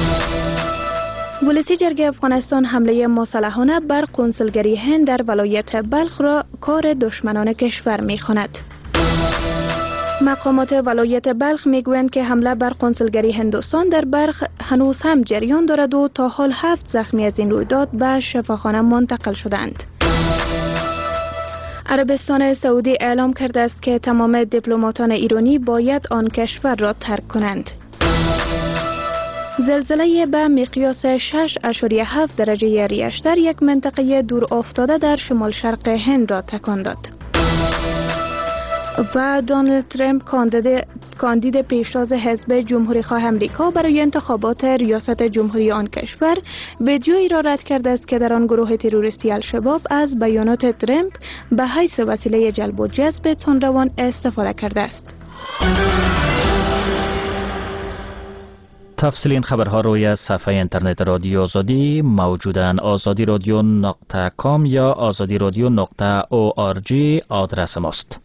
ولسی جرگه افغانستان حمله مسلحانه بر قنصلگری هند در ولایت بلخ را کار دشمنان کشور می‌خواند. مقامات ولایت بلخ میگویند که حمله بر قنصلگری هندوستان در بلخ هنوز هم جریان دارد و تا حال هفت زخمی از این رویداد به شفاخانه منتقل شدند. عربستان سعودی اعلام کرده است که تمام دیپلماتان ایرانی باید آن کشور را ترک کنند. زلزله به مقیاس شش اشاریه هفت درجه ریشتر یک منطقه دور افتاده در شمال شرق هند را تکان داد. و دونالد ترامپ کاندید کاندید پیشتاز حزب جمهوری خواه امریکا برای انتخابات ریاست جمهوری آن کشور ویدیویی را رد کرده است که در آن گروه تروریستی الشباب از بیانات ترامپ به حیث وسیله جلب و جذب تندروان استفاده کرده است. تفصیل این خبرها روی صفحه اینترنت رادیو آزادی موجودن. آزادی رادیو نقطه کام یا آزادی رادیو نقطه او آر جی آدرس ماست.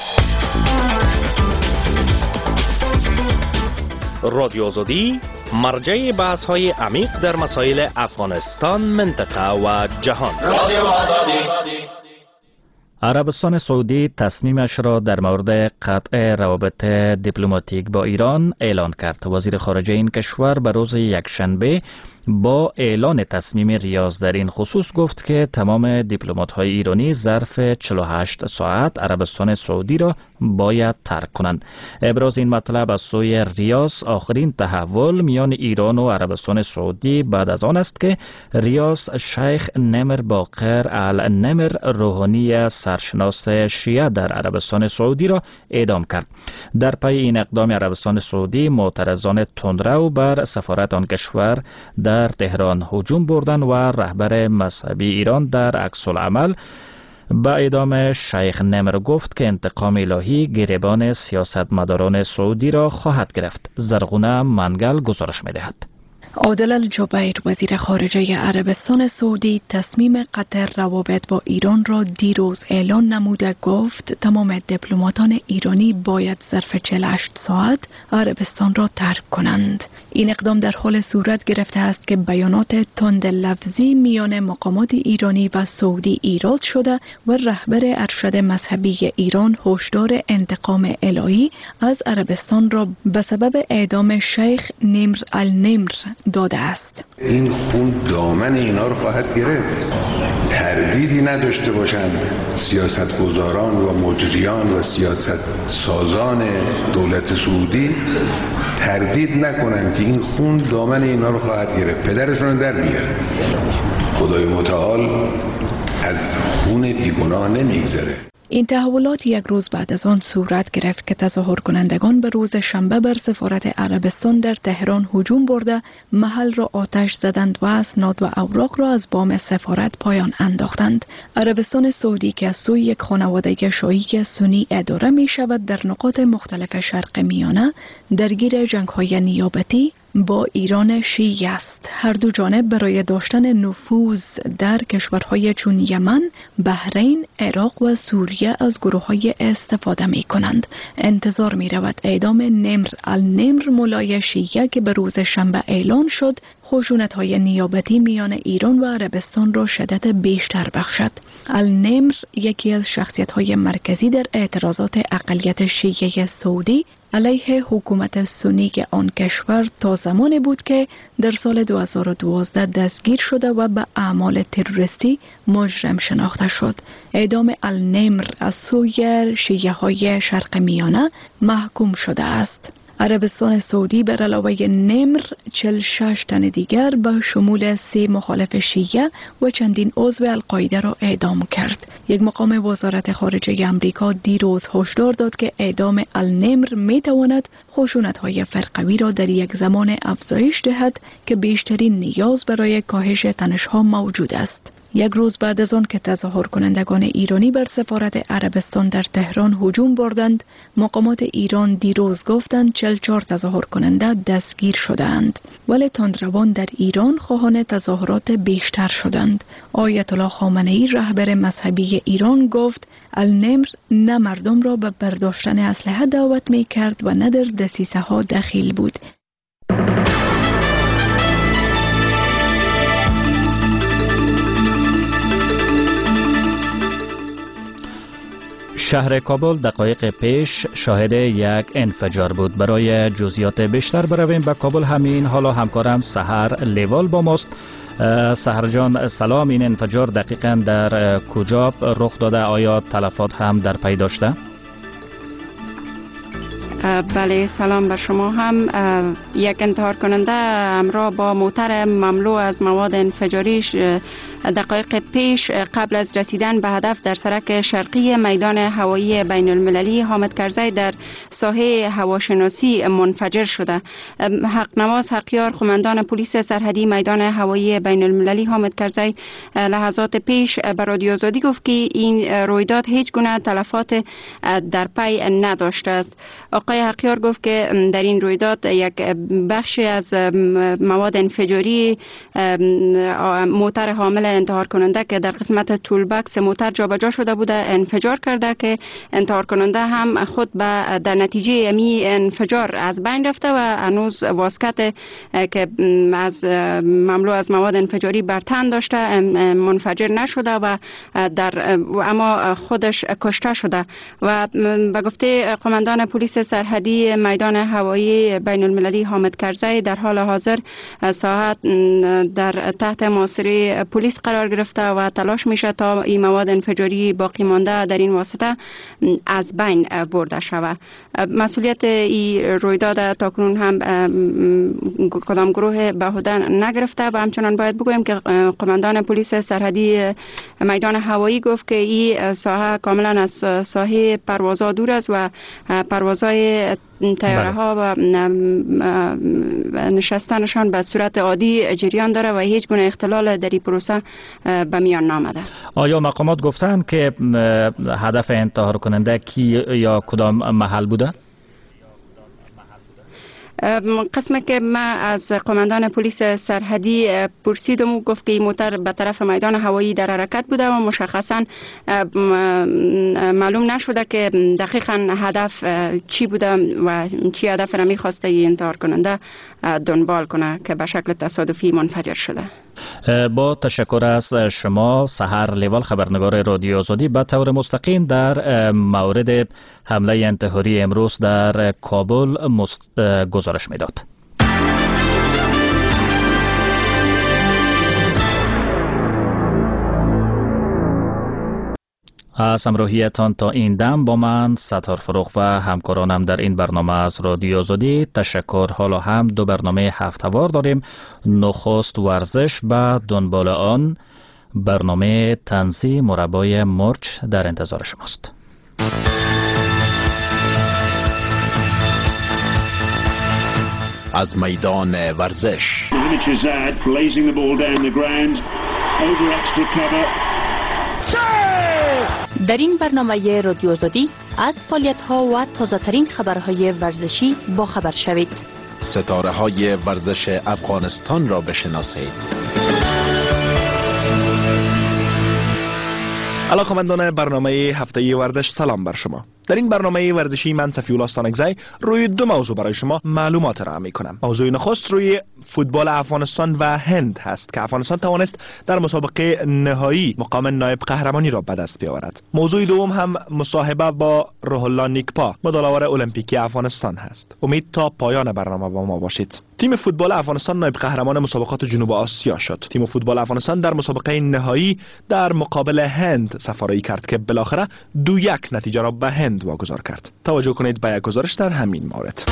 رادیو آزادی مرجع بحث های عمیق در مسائل افغانستان، منطقه و جهان. رادیو آزادی. عربستان سعودی تصمیمش را در مورد قطع روابط دیپلماتیک با ایران اعلان کرد. وزیر خارجه این کشور به روز یکشنبه با اعلان تصمیم ریاض در این خصوص گفت که تمام دیپلمات‌های ایرانی ظرف چهل و هشت ساعت عربستان سعودی را باید ترک کنند. ابراز این مطلب از سوی ریاض آخرین تحول میان ایران و عربستان سعودی بعد از آن است که ریاض شیخ نمر باقر النمر روحانی سرشناس شیعه در عربستان سعودی را اعدام کرد. در پی این اقدام عربستان سعودی معترضان تندرو بر سفارت آن کشور در تهران هجوم بردند و رهبر مذهبی ایران در عکس العمل به اعدام شیخ نمر گفت که انتقام الهی گریبان سیاستمداران سعودی را خواهد گرفت. زرغونه منگل گزارش می‌دهد. عادل الجبیر وزیر خارجه عربستان سعودی تصمیم قطع روابط با ایران را دیروز اعلان نموده گفت تمام دیپلماتان ایرانی باید ظرف چهل و هشت ساعت عربستان را ترک کنند. این اقدام در حال صورت گرفته است که بیانات تند لفظی میان مقامات ایرانی و سعودی ایراد شده و رهبر ارشد مذهبی ایران هشدار انتقام الهی از عربستان را به سبب اعدام شیخ نمر النمر داده است. این خون دامن اینا رو خواهد گرفت. تردیدی نداشته باشند سیاستگزاران و مجریان و سیاست سازان دولت سعودی، تردید نکنند که این خون دامن اینا رو خواهد گرفت، پدرشون در میاره. خدای متعال از خون بیگناه نمیگذره. این تحولات یک روز بعد از آن صورت گرفت که تظاهر کنندگان به روز شنبه بر سفارت عربستان در تهران هجوم برده محل را آتش زدند و اسناد و اوراق را از بام سفارت پایان انداختند. عربستان سعودی که از سوی یک خانواده شیعی سنی اداره می شود در نقاط مختلف شرق میانه درگیر جنگ های نیابتی با ایران شیعی است. هر دو جانب برای داشتن نفوذ در کشورهای چون یمن، بحرین، عراق و سوریه از گروه‌های استفاده می کنند. انتظار می رود اعدام نمر النمر مولای شیعه که به روز شنبه اعلان شد خشونت‌های نیابتی میان ایران و عربستان را شدت بیشتر بخشد. النمر یکی از شخصیت‌های مرکزی در اعتراضات اقلیت شیعه سعودی علیه حکومت سنی آن کشور تا زمانی بود که در سال دو هزار و دوازده دستگیر شده و به اعمال تروریستی مجرم شناخته شد. اعدام النمر از سوی شیعه های شرق میانه محکوم شده است. عربستان سعودی بر علاوه نمر چهل و شش تن دیگر به شمول سه مخالف شیعه و چندین عضو القاعده را اعدام کرد. یک مقام وزارت خارجه امریکا دیروز هشدار داد که اعدام النمر می تواند خشونت‌های فرقوی را در یک زمان افزایش دهد که بیشترین نیاز برای کاهش تنش‌ها موجود است. یک روز بعد از آن که تظاهر کنندگان ایرانی بر سفارت عربستان در تهران هجوم بردند، مقامات ایران دیروز گفتند چهل و چهار تظاهر کننده دستگیر شدند، ولی تندروان در ایران خواهان تظاهرات بیشتر شدند. آیت الله خامنه‌ای رهبر مذهبی ایران گفت النمر نه مردم را به برداشتن اسلحه دعوت می کرد و نه در دسیسه ها دخیل بود. شهر کابل دقایق پیش شاهد یک انفجار بود. برای جزئیات بیشتر برویم به کابل. همین حالا همکارم سحر لیوال با ماست. سحر جان سلام، این انفجار دقیقاً در کجا رخ داده؟ آیا تلفات هم در پی داشته؟ بله سلام بر شما هم. یک انتحار کننده همراه با موتر مملو از مواد انفجاریش دقایق پیش قبل از رسیدن به هدف در سرک شرقی میدان هوایی بین المللی حامد کرزی در ساحه هواشناسی منفجر شده. حق نواز حقیار قماندان پلیس سرحدی میدان هوایی بین المللی حامد کرزی لحظات پیش به رادیو آزادی گفت که این رویداد هیچ گونه تلفات در پی نداشته است. آقای حقیار گفت که در این رویداد یک بخش از مواد انفجاری موتر حامل انتحار کننده که در قسمت تول باکس موتر جابجا شده بوده انفجار کرده که انتحار کننده هم خود به در نتیجه امی انفجار از بین رفته و هنوز واسکت که از مملو از مواد انفجاری بر تن داشته منفجر نشده و در اما خودش کشته شده. و به گفته قماندان پلیس سرحدی میدان هوایی بین المللی حامد کرزی در حال حاضر ساحت در تحت محاصره پلیس قرار گرفته و تلاش میشه تا این مواد انفجاری باقی مانده در این واسطه از بین برده شود. مسئولیت این رویداد تاکنون هم کدام گروه به عهده نگرفته و همچنان باید بگویم که قماندان پلیس سرحدی میدان هوایی گفت که این ساحه کاملا از ساحه پروازها دور است و پروازهای تیاره ها و نشستنشان به صورت عادی جریان داره و هیچ گونه اختلال در این پروسه به میان نامده. آیا مقامات گفتن که هدف انتحار کننده کی یا کدام محل بوده؟ قسمی که ما از قماندان پلیس سرحدی پرسیدم گفت که این موتر به طرف میدان هوایی در حرکت بوده و مشخصا معلوم نشده که دقیقا هدف چی بوده و چی هدف را میخواسته این انتحار کننده دنبال کنه که به شکل تصادفی منفجر شده. با تشکر از شما سحر لیوال، خبرنگار رادیو آزادی، به طور مستقیم در مورد حمله انتحاری امروز در کابل گزارش میداد. از همراهیتان تا این دم با من ستار فروغ و همکارانم در این برنامه از رادیو آزادی تشکر. حالا هم دو برنامه هفته‌وار داریم. نخست ورزش، به دنبال آن برنامه طنزی مربای مرچ در انتظار شماست. از میدان ورزش. در این برنامه رادیو آزادی از فعالیت‌ها و تازه‌ترین خبرهای ورزشی با خبر شوید. ستاره های ورزش افغانستان را بشناسید. علاقه‌مندان برنامه هفته‌ای ورزش، سلام بر شما. در این برنامه ورزشی من صفی‌الله استانکزی روی دو موضوع برای شما معلومات ارائه می‌کنم. موضوع نخست روی فوتبال افغانستان و هند هست که افغانستان توانست در مسابقه نهایی مقام نایب قهرمانی را به دست بیاورد. موضوع دوم هم مصاحبه با روح الله نیکپا، مدال‌آور المپیکی افغانستان هست. امید تا پایان برنامه با ما باشید. تیم فوتبال افغانستان نایب قهرمان مسابقات جنوب آسیا شد. تیم فوتبال افغانستان در مسابقه نهایی در مقابل هند سفاری کرد که بالاخره دو یک نتیجه را به هند واگذار کرد. توجه کنید به یک گزارش در همین مورد.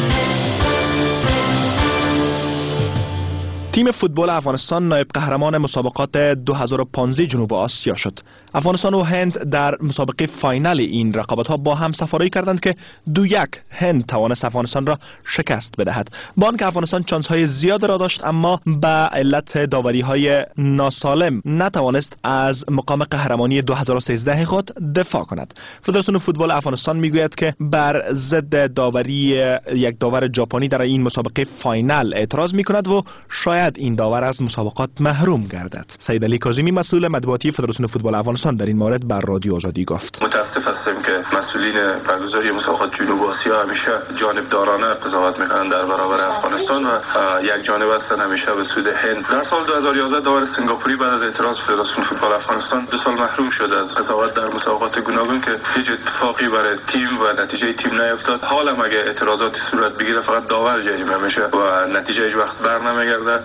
تیم فوتبال افغانستان نایب قهرمان مسابقات دو هزار و پانزده جنوب آسیا شد. افغانستان و هند در مسابقه فاینال این رقابت‌ها با هم سفاری کردند که دو یک هند توانست افغانستان را شکست بدهد. با آنکه افغانستان چانس‌های زیاد را داشت، اما به علت داوری‌های ناسالم نتوانست از مقام قهرمانی دو هزار و سیزده خود دفاع کند. فدراسیون فوتبال افغانستان میگوید که بر ضد داوری یک داور ژاپنی در این مسابقه فاینال اعتراض می‌کند و شاید این داور از مسابقات محروم گردد. سید علی کاظمی، مسئول مطبوعاتی فدراسیون فوتبال افغانستان، در این مورد بر رادیو آزادی گفت: متاسف هستیم که مسئولین برگزاری مسابقات جنوب آسیا همیشه جانبدارانه قضاوت میکنند در برابر افغانستان و یک جانبه هستند همیشه به سود هند. در سال دو هزار و یازده داور سنگاپوری بعد از اعتراض فدراسیون فوتبال افغانستان دو سال محروم شد از قضاوت در مسابقات گوناگون که هیچ اتفاقی برای تیم و نتیجه تیم نیفتاد. حالا مگه اعتراضاتی صورت بگیره فقط داور جریمه میشه و نتیجه هیچ وقت بر نمیگرده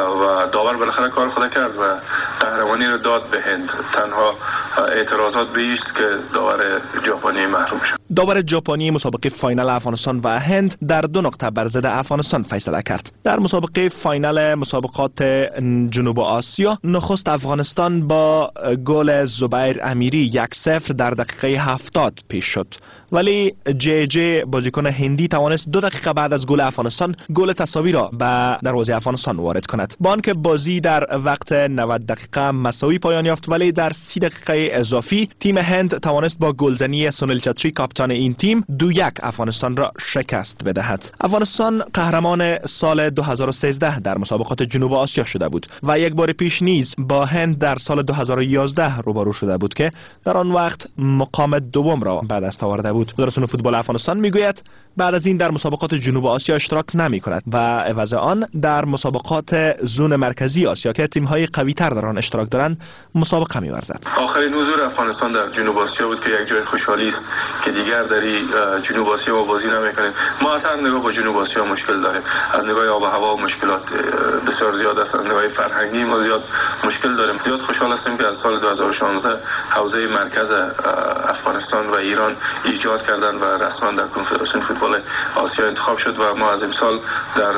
و داور بالاخره کار خود کرد و قهرمانی رو داد به هند. تنها اعتراضات به ایست که داور ژاپنی محروم شد. داور ژاپنی مسابقه فاینال افغانستان و هند در دو نقطه بر ضد افغانستان فیصله کرد. در مسابقه فاینال مسابقات جنوب آسیا نخست افغانستان با گل زبیر امیری یک صفر در دقیقه هفتاد پیش شد، ولی جی جی بازیکن هندی توانست دو دقیقه بعد از گل افغانستان گل تساوی را به دروازه افغانستان وارد کند. با آنکه بازی در وقت نود دقیقه مساوی پایان یافت، ولی در سی دقیقه اضافی تیم هند توانست با گلزنی سونیل چتری کاپیتان این تیم دو یک افغانستان را شکست بدهد. افغانستان قهرمان سال دو هزار و سیزده در مسابقات جنوب آسیا شده بود و یک بار پیش نیز با هند در سال دو هزار و یازده روبرو شده بود که در آن وقت مقام دوم را به دست آورده بود. فدراسیون فوتبال افغانستان میگوید بعد از این در مسابقات جنوب آسیا اشتراک نمی کند و عوض آن در مسابقات زون مرکزی آسیا که تیم‌های قوی‌تر در آن اشتراک دارند مسابقه می‌ورزد. آخرین حضور افغانستان در جنوب آسیا بود که یک جای خوشحالی است که دیگر در جنوب آسیا با بازی نمی‌کنیم. ما از هر نگاه با جنوب آسیا مشکل داریم. از نگاه آب و هوا مشکلات بسیار زیاد است، از نگاه فرهنگی ما زیاد مشکل داریم. زیاد خوشحال هستیم که از سال دو هزار و شانزده حوزه مرکز افغانستان و ایران ایجاد کردند و رسما در کنفدراسیون فوتبال آسیا انتخاب شد و ما از امسال در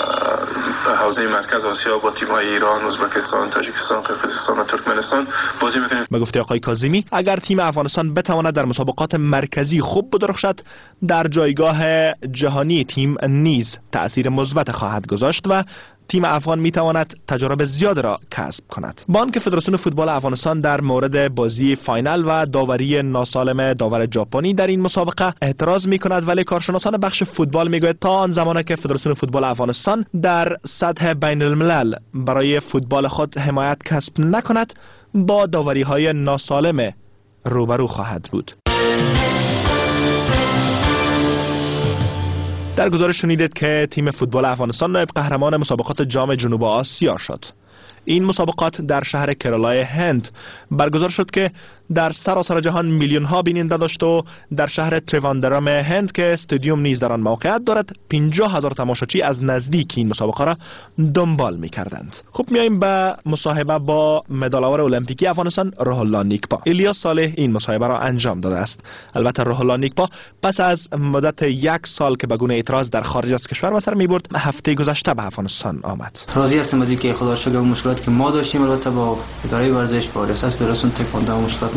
حوزه مرکز آسیا با تیم‌های ایران، ازبکستان، تاجیکستان، قرقیزستان و ترکمنستان بازی می‌کنیم. به گفته آقای کاظمی، اگر تیم افغانستان بتواند در مسابقات مرکزی خوب بدرخشد، در جایگاه جهانی تیم نیز تأثیر مثبت خواهد گذاشت و تیم افغان می تواند تجارب زیاد را کسب کند. با آنکه فدراسیون فوتبال افغانستان در مورد بازی فاینال و داوری ناسالم داور ژاپنی در این مسابقه اعتراض می کند، ولی کارشناسان بخش فوتبال می گوید تا آن زمانی که فدراسیون فوتبال افغانستان در سطح بین الملل برای فوتبال خود حمایت کسب نکند، با داوری های ناسالم روبرو خواهد بود. در گزارش شنیدید که تیم فوتبال افغانستان نایب قهرمان مسابقات جام جنوب آسیا شد. این مسابقات در شهر کرالای هند برگزار شد که در سراسر جهان میلیون ها بیننده داشت و در شهر تریواندرام هند که استادیوم نیز در آن موقعیت دارد پنجاه هزار تماشاچی از نزدیک این مسابقه را دنبال می‌کردند. خوب میایم به مصاحبه با مدال‌آور المپیکی افغانستان روح الله نیکپا. الیاس صالح این مصاحبه را انجام داده است. البته روح الله نیکپا پس از مدت یک سال که به گونه اعتراض در خارج از کشور به سر می‌برد، هفته گذشته به افغانستان آمد. راضی هستم از اینکه خدا شکر مشکلاتی که ما داشتیم البته با اداره ورزش با ریاست فدراسیون تکواندو مشکلات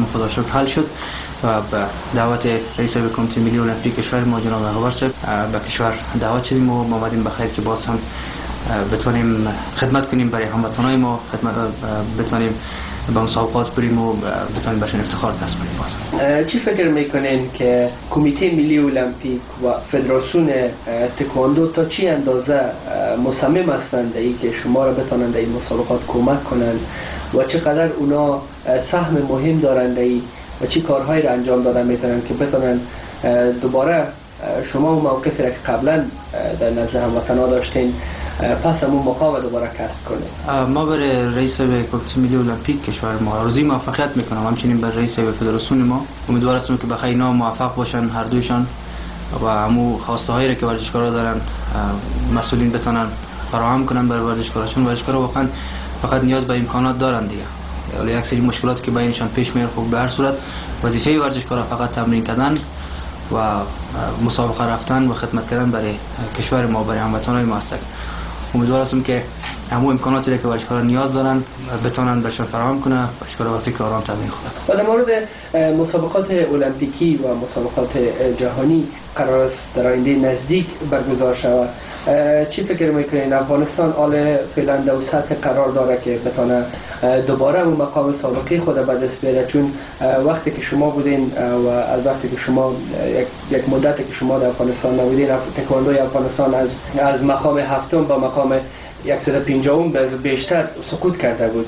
ما خدا شکر حل شد و به دعوت رئیس کمیته ملی المپیک کشور ما جناب اقبال صاحب به کشور دعوت شدیم و ما اومدیم بخیر که باز هم بتونیم خدمت کنیم برای هموطنای ما، خدمت بتونیم به مسابقات بریم و بتونیم بهشون افتخار کسب کنیم. باز چی فکر میکنین که کمیته ملی المپیک و فدراسیون تکواندو تا چی اندازه مصمم هستند ای که شما را بتونند این مسابقات کمک کنند و چقدر اونا سهم مهم دارند ای و چی کارهایی را انجام دادن میتونن که بتونن دوباره شما اون موقفی را که قبلا در نزد هموطنا داشتین پس همون مقام دوباره کسب کنه؟ ما برای رئیس کمیته ملی المپیک کشور ما آرزوی موفقیت میکنم، همچنین برای رئیس فدراسیون ما امیدوار هستم که بخیر اینا موفق باشن هر دویشان و همو خواسته هایی را که ورزشکارا دارن مسئولین بتونن فراهم کنن برای ورزشکارا، چون ورزشکارا واقعا فقط نیاز به امکانات دارن دیگه. ولی یک سری مشکلاتی که بینشان پیش میاد، خب به هر صورت وظیفه ورزشکارا فقط تمرین کردن و مسابقه رفتن و خدمت کردن برای کشور ما، برای هموطنان ما است. امیدوار هستم که همو امکاناتی که ورزشکارا نیاز دارن بتونن بهشون فراهم کنه، ورزشکارا با فکر آرام تمرین کنن. و در مورد مسابقات المپیکی و مسابقات جهانی قرار است در آینده نزدیک برگزار شود. چی فکر میکنین افغانستان آل فعلا در سطح قرار داره که بتونه دوباره اون مقام سابقه خود به دست بیاره؟ چون وقتی که شما بودین و از وقتی که شما یک, یک مدتی که شما در افغانستان نبودین، تکواندوی افغانستان از از مقام هفتم به مقام صد و پنجاه بیشتر سقوط کرده بود.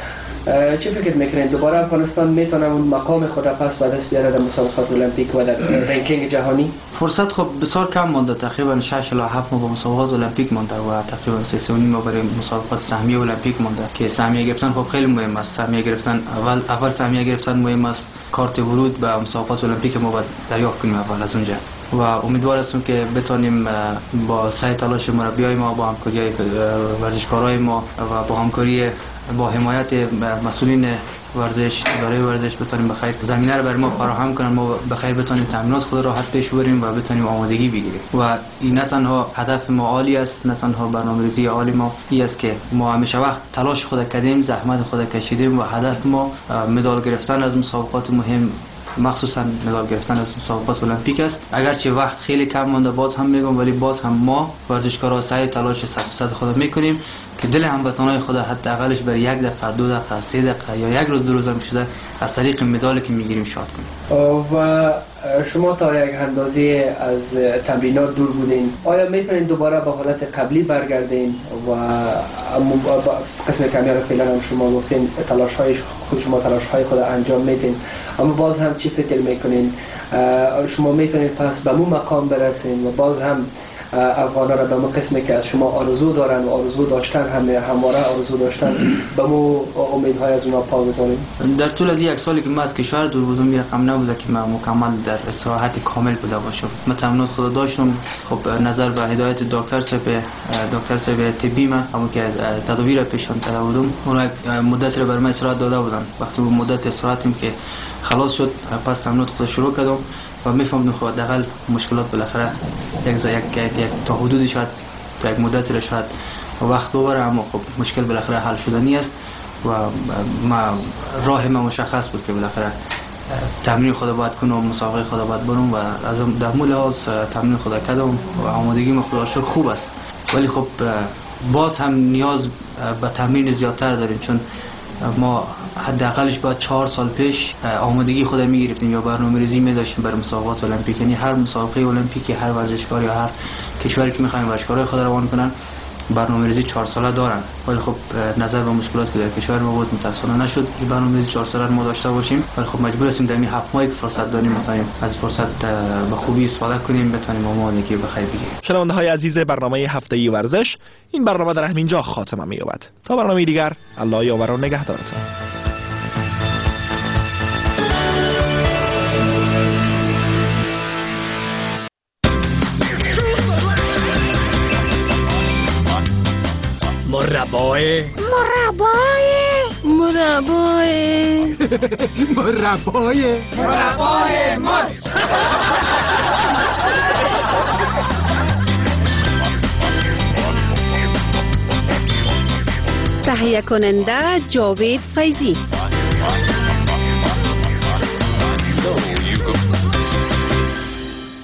چه فکر میکنین دوباره افغانستان میتونه اون مقام خود پس به دست بیاره در مسابقات المپیک و در رنکینگ جهانی؟ فرصت خب بسیار کم مونده، تقریبا شش الی هفت ماه به مسابقات المپیک مونده و تقریبا سه و نیم ماه برای مسابقات سهمیه المپیک مونده که سهمیه گرفتن خب خیلی مهم است. سهمیه گرفتن اول اول سهمیه گرفتن مهم است، کارت ورود به مسابقات المپیک ما باید دریافت کنیم اول از اونجا و امیدوار هستم که بتونیم با سعی تلاش مربیای ما، با همکاری ورزشکارای ما و با همکاری با حمایت مسئولین ورزش، اداره ورزش بتونیم بخیر زمینه رو برای ما فراهم کنن، ما بخیر بتونیم تمرینات خود راحت پیش ببریم و بتونیم آمادگی بگیریم. و این نه تنها هدف ما عالی است، نه تنها برنامه‌ریزی عالی ما این است که ما همیشه وقت تلاش خود کردیم، زحمت خود کشیدیم و هدف ما مدال گرفتن از مسابقات مهم، مخصوصا مدال گرفتن از مسابقات المپیک است. اگرچه وقت خیلی کم مونده باز هم میگم، ولی باز هم ما ورزشکارا سعی تلاش صد درصد خود میکنیم که دل هموطنان خود حداقلش بر یک دقیقه، دو دقیقه، سه دقیقه یا یک روز دو روز هم شده از طریق مدالی که میگیریم شاد کنیم. و شما تا یک اندازه از تمرینات دور بودین، آیا میتونین دوباره به حالت قبلی برگردین؟ و قسم کمیار فعلا هم شما گفتین تلاش های خود شما تلاش های خود انجام میدین، اما باز هم چی فکر میکنین شما میتونین پس به مو مقام برسین و باز هم افغانا را به مو قسمی که از شما آرزو دارن و آرزو داشتن، همه همواره آرزو داشتن، به مو امیدهای از اونا پا بذاریم؟ در طول از یک سالی که من از کشور دور بودم این رقم نبوده که من مکمل در استراحت کامل بوده باشم. من تمرینات خود داشتم، خب نظر به هدایت دکتر صاحب دکتر صاحب طبی من همون که تداوی را پیشان کرده بودم، اون مدت را برای من استراحت داده بودن. وقتی مدت استراحتیم که خلاص شد، پس تمرینات خود شروع کردم و میفهمم خب حداقل مشکلات بالاخره یک یک یک تا حدودی شاید تا یک مدت را شاید وقت ببره، اما خب مشکل بالاخره حل شدنی است و ما راه ما مشخص بود که بالاخره تمرین خود باید کنم و مسابقه خود باید برم و از در مول لحاظ تمرین خود کردم و آمادگی ما خدا شکر خوب است. ولی خب باز هم نیاز به تمرین زیادتر داریم، چون ما حداقلش باید چهار سال پیش آمادگی خود میگرفتیم یا برنامه‌ریزی می‌داشتیم برای مسابقات المپیک. یعنی هر مسابقه المپیکی، هر ورزشکار یا هر کشوری که می‌خوایم ورزشکارای خود روان کنن برنامه‌ریزی چهار ساله دارن. ولی خب نظر به مشکلاتی که در کشور ما بود متأسفانه نشد این برنامه‌ریزی چهار ساله ما داشته باشیم. ولی خب مجبور هستیم در این هفت ماهی که فرصت داریم مثلا از فرصت به خوبی استفاده کنیم، بتونیم آمادگی بخیر بگیریم. شنونده‌های عزیز برنامه هفته‌ای ورزش، این برنامه در همینجا خاتمه می‌یابد. تا برنامه دیگر، الله یاور و نگهدارتان. مربای مربای مربای مربای مربای مر تهیه کننده جاوید فیضی،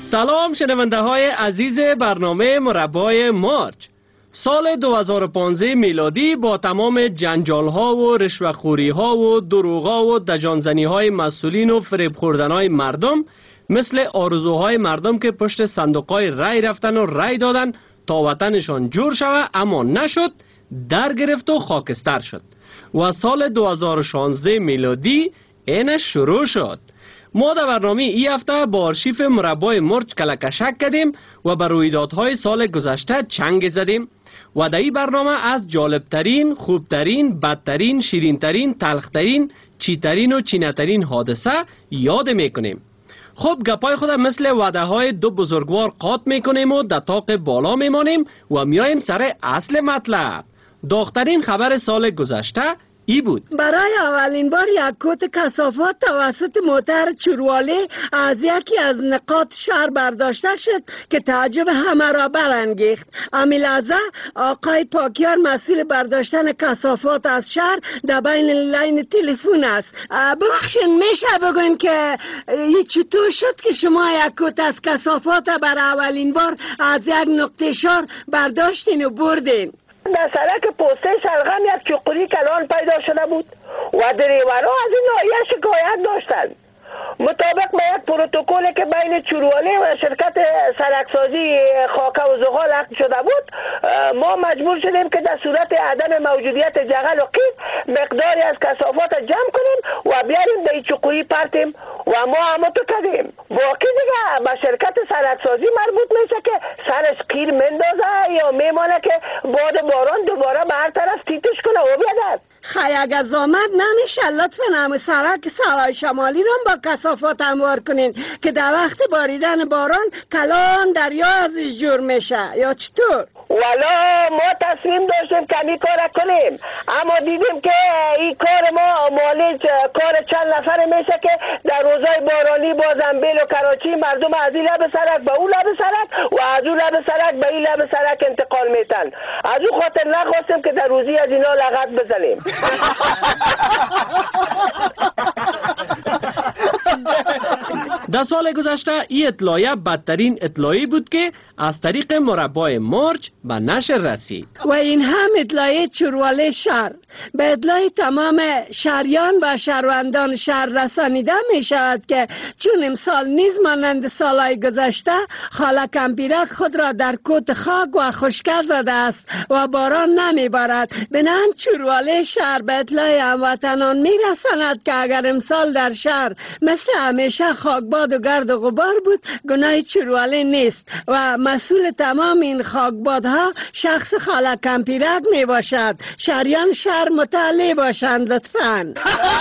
سلام شنونده های عزیز برنامه مربای مارچ. سال دو هزار و پانزده میلادی با تمام جنجال ها و رشوه‌خوری ها و دروغ ها و دجانزنی های مسئولین و فریب خوردن های مردم، مثل آرزوهای مردم که پشت صندوق های رای رفتن و رای دادن تا وطنشان جور شوه اما نشد، در گرفت و خاکستر شد. و سال دو هزار و شانزده میلادی اینش شروع شد. ما در برنامه ای هفته با آرشیف مربای مرچ کلکشک کردیم و بر رویدادهای سال گذشته چنگ زدیم و در این برنامه از جالبترین، خوبترین، بدترین، شیرینترین، تلخترین، چیترین و چینترین حادثه یاد میکنیم. خب گپای خود مثل وعده های دو بزرگوار قاط میکنیم و در طاق بالا میمانیم و میایم سر اصل مطلب. داغ‌ترین خبر سال گذشته ای بود. برای اولین بار یک کت کثافات توسط موتر چورواله از یکی از نقاط شهر برداشته شد که تعجب همه را برانگیخت. امی لحظه آقای پاکیار مسئول برداشتن کثافات از شهر در بین لاین تلفن است. ببخشید میشه بگوین که این چطور شد که شما یک کت از کثافات برای اولین بار از یک نقطه شهر برداشتین و بردین؟ در سرک پسته شلغم یک چقوری کلان پیدا شده بود و دریورها از این ناحیه شکایت داشتند. مطابق به یک پروتکلی که بین چورواله و شرکت سرکسازی خاک و زغال عقد شده بود، ما مجبور شدیم که در صورت عدم موجودیت جغل و قیر مقداری از کثافات جمع کنیم و بیاریم به این چقوری پرتیم و ما همونطور کردیم. واقعی دیگه به شرکت سرکسازی مربوط میشه که سرش قیر مندازه یا میمانه که باد باران دوباره به هر طرف تیتش کنه و بیادد. خیلی اگر زامت نمیشه لطفا همه سرک سرای شمالی رو با کثافات هموار کنین که در وقت باریدن باران کلان دریا ازش جور میشه یا چطور؟ والا ما تصمیم داشتیم که این کار کنیم اما دیدیم که این کار ما مالی کار چند نفر میشه که در روزای بارانی با زنبیل و کراچی مردم از این لب سرک به اون لب سرک و از اون لب سرک به این لب سرک انتقال میتن. از اون خاطر نخواستیم که در روزی از اینا لغت بزنیم. در سال گذشته این اطلاعیه بدترین اطلاعی بود که از طریق مربای مارچ به نشر رسید و این هم اطلاعیه چورواله شهر به اطلاع تمام شهریان و شهروندان شهر رسانیده می شود که چون امسال نیز مانند سالهای گذشته خاله کمپیرک خود را در کت خاک و خشکه زده است و باران نمی بارد. بنابراین چورواله شهر به اطلاع هموطنان می رساند که اگر امسال در شهر مثل همیشه خاکباد و گرد و غبار بود گناه چورواله نیست و مسئول تمام این خاکبادها شخص خاله کمپیرک می باشد. شهریان شهر مطلع باشند لطفاً.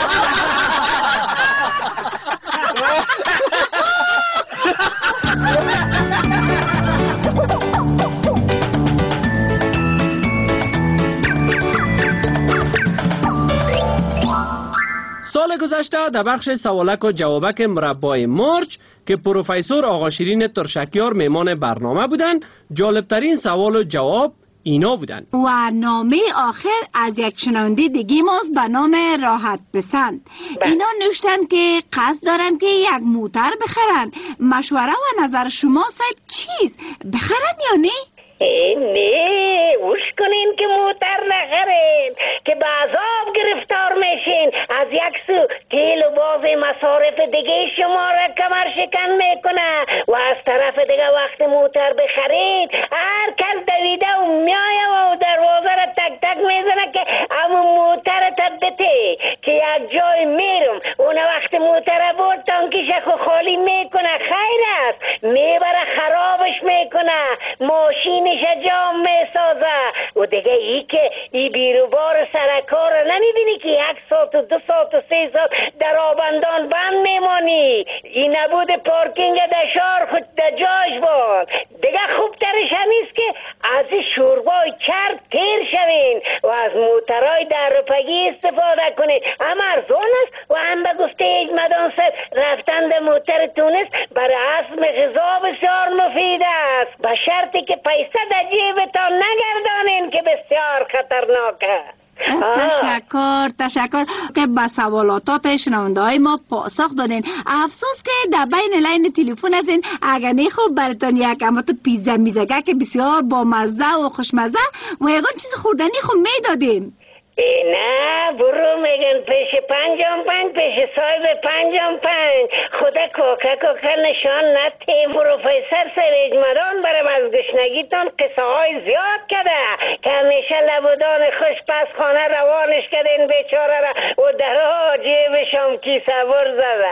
سال گذشته در بخش سوالک و جوابک مربای مارچ که پروفسور آقا شیرین ترشکیار میمان برنامه بودن، جالبترین سوال و جواب اینا بودن. و نامه آخر از یک شنونده دیگه ماست به نام راحت پسند. اینا نوشتن که قصد دارن که یک موتر بخرن. مشوره و نظر شما صاحب چیست؟ بخرن یا نه؟ نه وش کنین که موتر نخرین که به عذاب گرفتار میشین. از یک سو تیل و باز مصارف دیگه شما را کمر شکن میکنه و از طرف دیگه وقت موتر بخرید هر کس دویده و میایه و دروازه را تک تک میزنه که اما موتر تبته که یک جای میرم اون وقت موتر برد تانکیشک و خالی میکنه خیر است میبره خرابش میکنه ماشین جام میسازه و دیگه ای که ای بیروبار سرکار رو نمیبینی که یک ساعت و دو ساعت و سه ساعت در آبندان بند میمانی. این نبود پارکینگ در شهر خود در جاش بود. دیگه خوبترش همیست که از شوربای چرب تیر شوین و از موترهای در رفگی استفاده کنید. هم ارزان است و هم به گفته ایج مدان سر رفتن در موتر تونس برای اسم غذا بسیار مفید است به شرطی که پیسه در جیبتان نگردانین که بسیار خطرناکه. تشکر تشکر که به سوالاتات شنونده های ما پاسخ دادین. افسوس که در بین لین تلفن هستین. اگر نه خوب براتون یک امات پیزا میزگه که بسیار با مزه و خوشمزه و یکان چیز خوردنی خود میدادیم. نه برو میگن پیش پنجم پنج پیش صاحب پنجم پنج. خدا کوکا کوکا نشان نتی. پروفیسر سویج مدان برم از گشنگیتان قصه های زیاد کده که همیشه لبودان خوش پس خانه روانش کدین بیچاره را و درها جیبشم کیسه بر زده.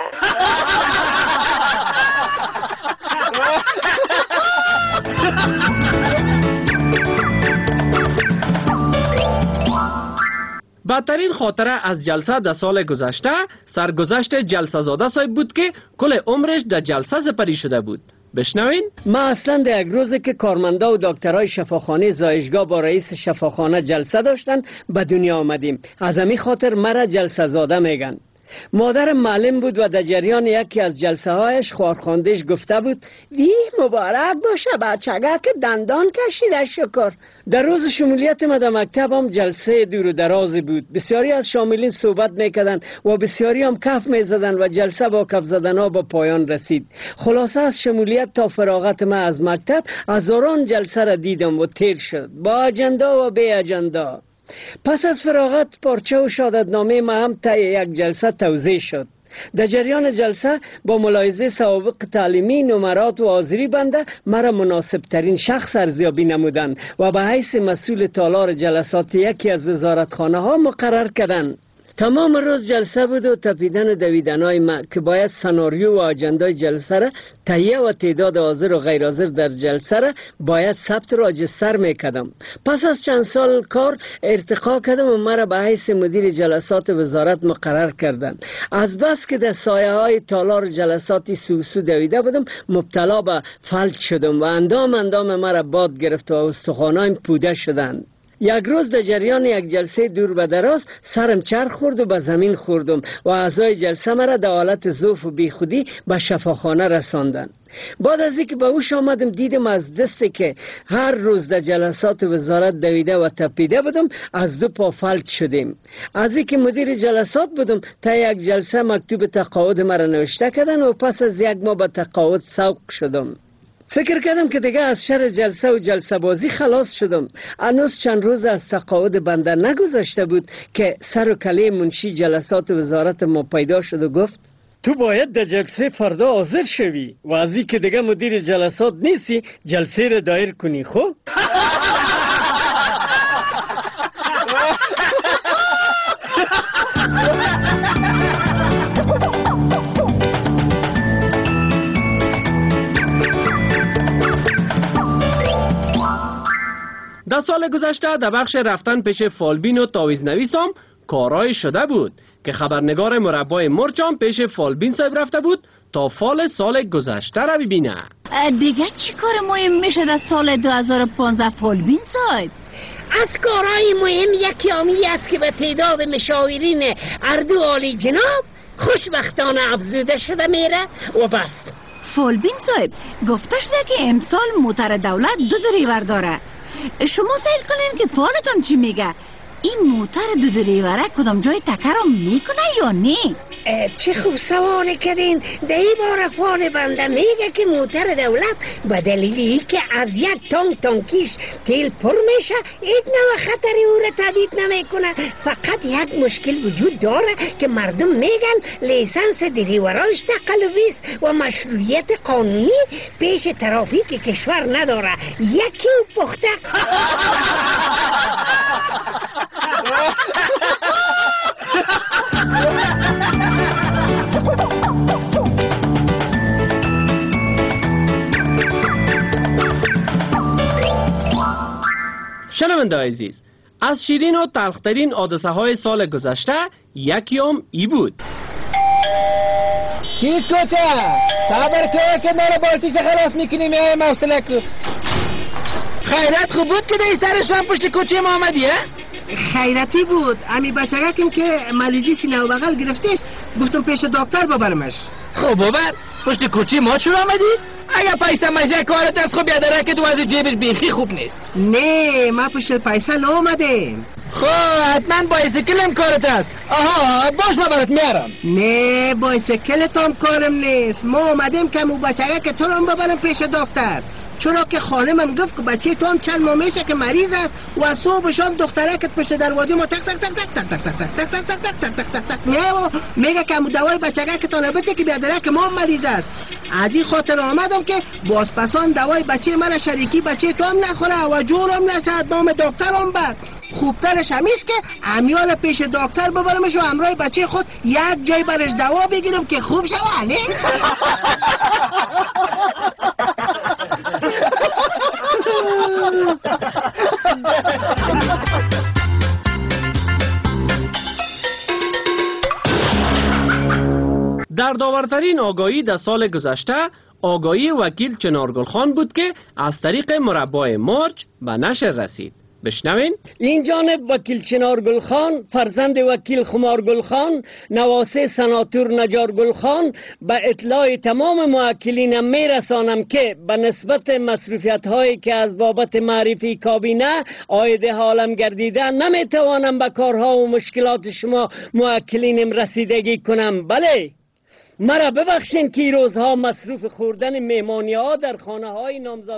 بدترین خاطره از جلسه در سال گذشته سرگذشت جلسه زاده صاحب بود که کل عمرش در جلسه سپری شده بود. بشنوین. ما اصلا در یک روز که کارمندا و دکترای شفاخانه زایشگاه با رئیس شفاخانه جلسه داشتن به دنیا آمدیم. از همین خاطر مرا جلسه زاده میگن. مادرم معلم بود و در جریان یکی از جلسه هایش خوارخواندهش گفته بود وی مبارک باشه بچگه که دندان کشیده شکر. در روز شمولیت ما در مکتبم جلسه دور و درازی بود. بسیاری از شاملین صحبت میکردن و بسیاری هم کف میزدن و جلسه با کف زدن ها با پایان رسید. خلاصه از شمولیت تا فراغت ما از مکتب هزاران جلسه را دیدم و تیر شد با اجندا و بی اجندا. پس از فراغت پارچه و شهادتنامه ما هم طی یک جلسه توزیع شد. در جریان جلسه با ملاحظه سوابق تعلیمی، نمرات و حاضری بنده مرا مناسب ترین شخص ارزیابی نمودند و به حیث مسئول تالار جلسات یکی از وزارتخانه ها مقرر کردند. تمام روز جلسه بود و تپیدن و دویدن های ما که باید سناریو و اجندای جلسه را تهیه و تعداد حاضر و غیر حاضر در جلسه را باید ثبت و راجستر میکردم. پس از چند سال کار ارتقا کردم و مرا به حیث مدیر جلسات وزارت مقرر کردند. از بس که در سایه های تالار جلساتی سوسو دویده بودم مبتلا به فلج شدم و اندام اندام مرا باد گرفت و استخوانایم پوده شدند. یک روز در جریان یک جلسه دور به دراز سرم چرخ خورد و به زمین خوردم و اعضای جلسه مرا در حالت ضعف و بیخودی به شفاخانه رساندند. بعد از اینکه به هوش آمدم دیدم از دستی که هر روز در جلسات وزارت دویده و تپیده بودم از دو پا فلج شدیم. از اینکه مدیر جلسات بودم تا یک جلسه مکتوب تقاعد مرا نوشته کردن و پس از یک ماه به تقاعد سوق شدم. فکر کردم که دیگه از شر جلسه و جلسه بازی خلاص شدم. هنوز چند روز از تقاعد بنده نگذشته بود که سر و کله منشی جلسات وزارت ما پیدا شد و گفت تو باید در جلسه فردا حاضر شوی و از این که دیگه مدیر جلسات نیستی جلسه را دایر کنی. خب در سال گذشته در بخش رفتن پیش فالبین و تاویز نویسام کارای شده بود که خبرنگار مربای مرچام پیش فالبین صاحب رفته بود تا فال سال گذشته را ببینه. دیگه چی کار مهم میشه در سال دو هزار و پانزده فالبین صاحب؟ از کارهای مهم یکی آمی است که به تعداد مشاورین اردو عالی جناب خوشبختانه افزوده شده میره و بس. فالبین صاحب گفته شده که امسال موتر دولت دو دریور داره. شما سیل کنین که فالتون چی میگه؟ این موتر دو دریوره کدام جای تکرم میکنه یا نه؟ چه خوب سوال کردین. در این بار فال بنده میگه که موتر دولت به دلیلی که از یک تانک تانکیش تیل پر میشه هیچ نوع خطری او را تهدید نمیکنه. فقط یک مشکل وجود داره که مردم میگن لیسنس دریوراش تقلبی است و مشروعیت قانونی پیش ترافیک کشور نداره. یکی او پخته شنونده عزیز، از شیرین و تلخترین حادثه های سال گذشته یکی هم ای بود. کیس کوچه صبر که که مال بالتیش خلاص میکنیم یا موصله کو. خیرت خوب بود که در سرشان پشت کوچه ما آمدی؟ خیرتی بود. امی بچگکم که مریضی سینه و بغل گرفتش گفتم پیش دکتر ببرمش. خب ببر پشت کوچه ما چون آمدی؟ اگر پیسه مزه کارت از خوب یادره که تو از جیبش بیخی خوب نیست. نه ما پشت پیسه نامدیم. خب حتما بایسیکلم کارت است. آها باش ما برات میارم. نه بایسیکلت هم کارم نیست. ما اومدیم که مو بچه که تو رو ببرم پیش دکتر، چرا که خانمم گفت که بچه تو هم چند ماه میشه که مریض است و صبح شام دخترکت پشت دروازه ما تک تک تک تک تک تک تک تک تک تک تک تک تک تک تک میه و میگه که مو دوای بچگه که تا نبته که بیادره که ما مریض است. از این خاطر آمدم که بازپسان دوای بچه من شریکی بچه تو هم نخوره و جورم نشد نام دکتر هم بد. خوبترش همیست که امیال پیش دکتر ببرمش و همراه بچه خود یک جای برش دوا بگیرم که خوب شوه. نه در داورترین آگاهی در سال گذشته آگاهی وکیل چنارگل خان بود که از طریق مربع مارچ به نشر رسید. بشنوین. این جانب وکیل چنارگل خان فرزند وکیل خمارگل خان نواسه سناتور نجارگل خان به اطلاع تمام موکلینم میرسانم که به نسبت مصروفیت هایی که از بابت معرفی کابینه عاید حالم گردیده نمیتوانم به کارها و مشکلات شما موکلینم رسیدگی کنم. بله مرا ببخشین که روزها مصروف خوردن مهمانی ها در خانه های نامزد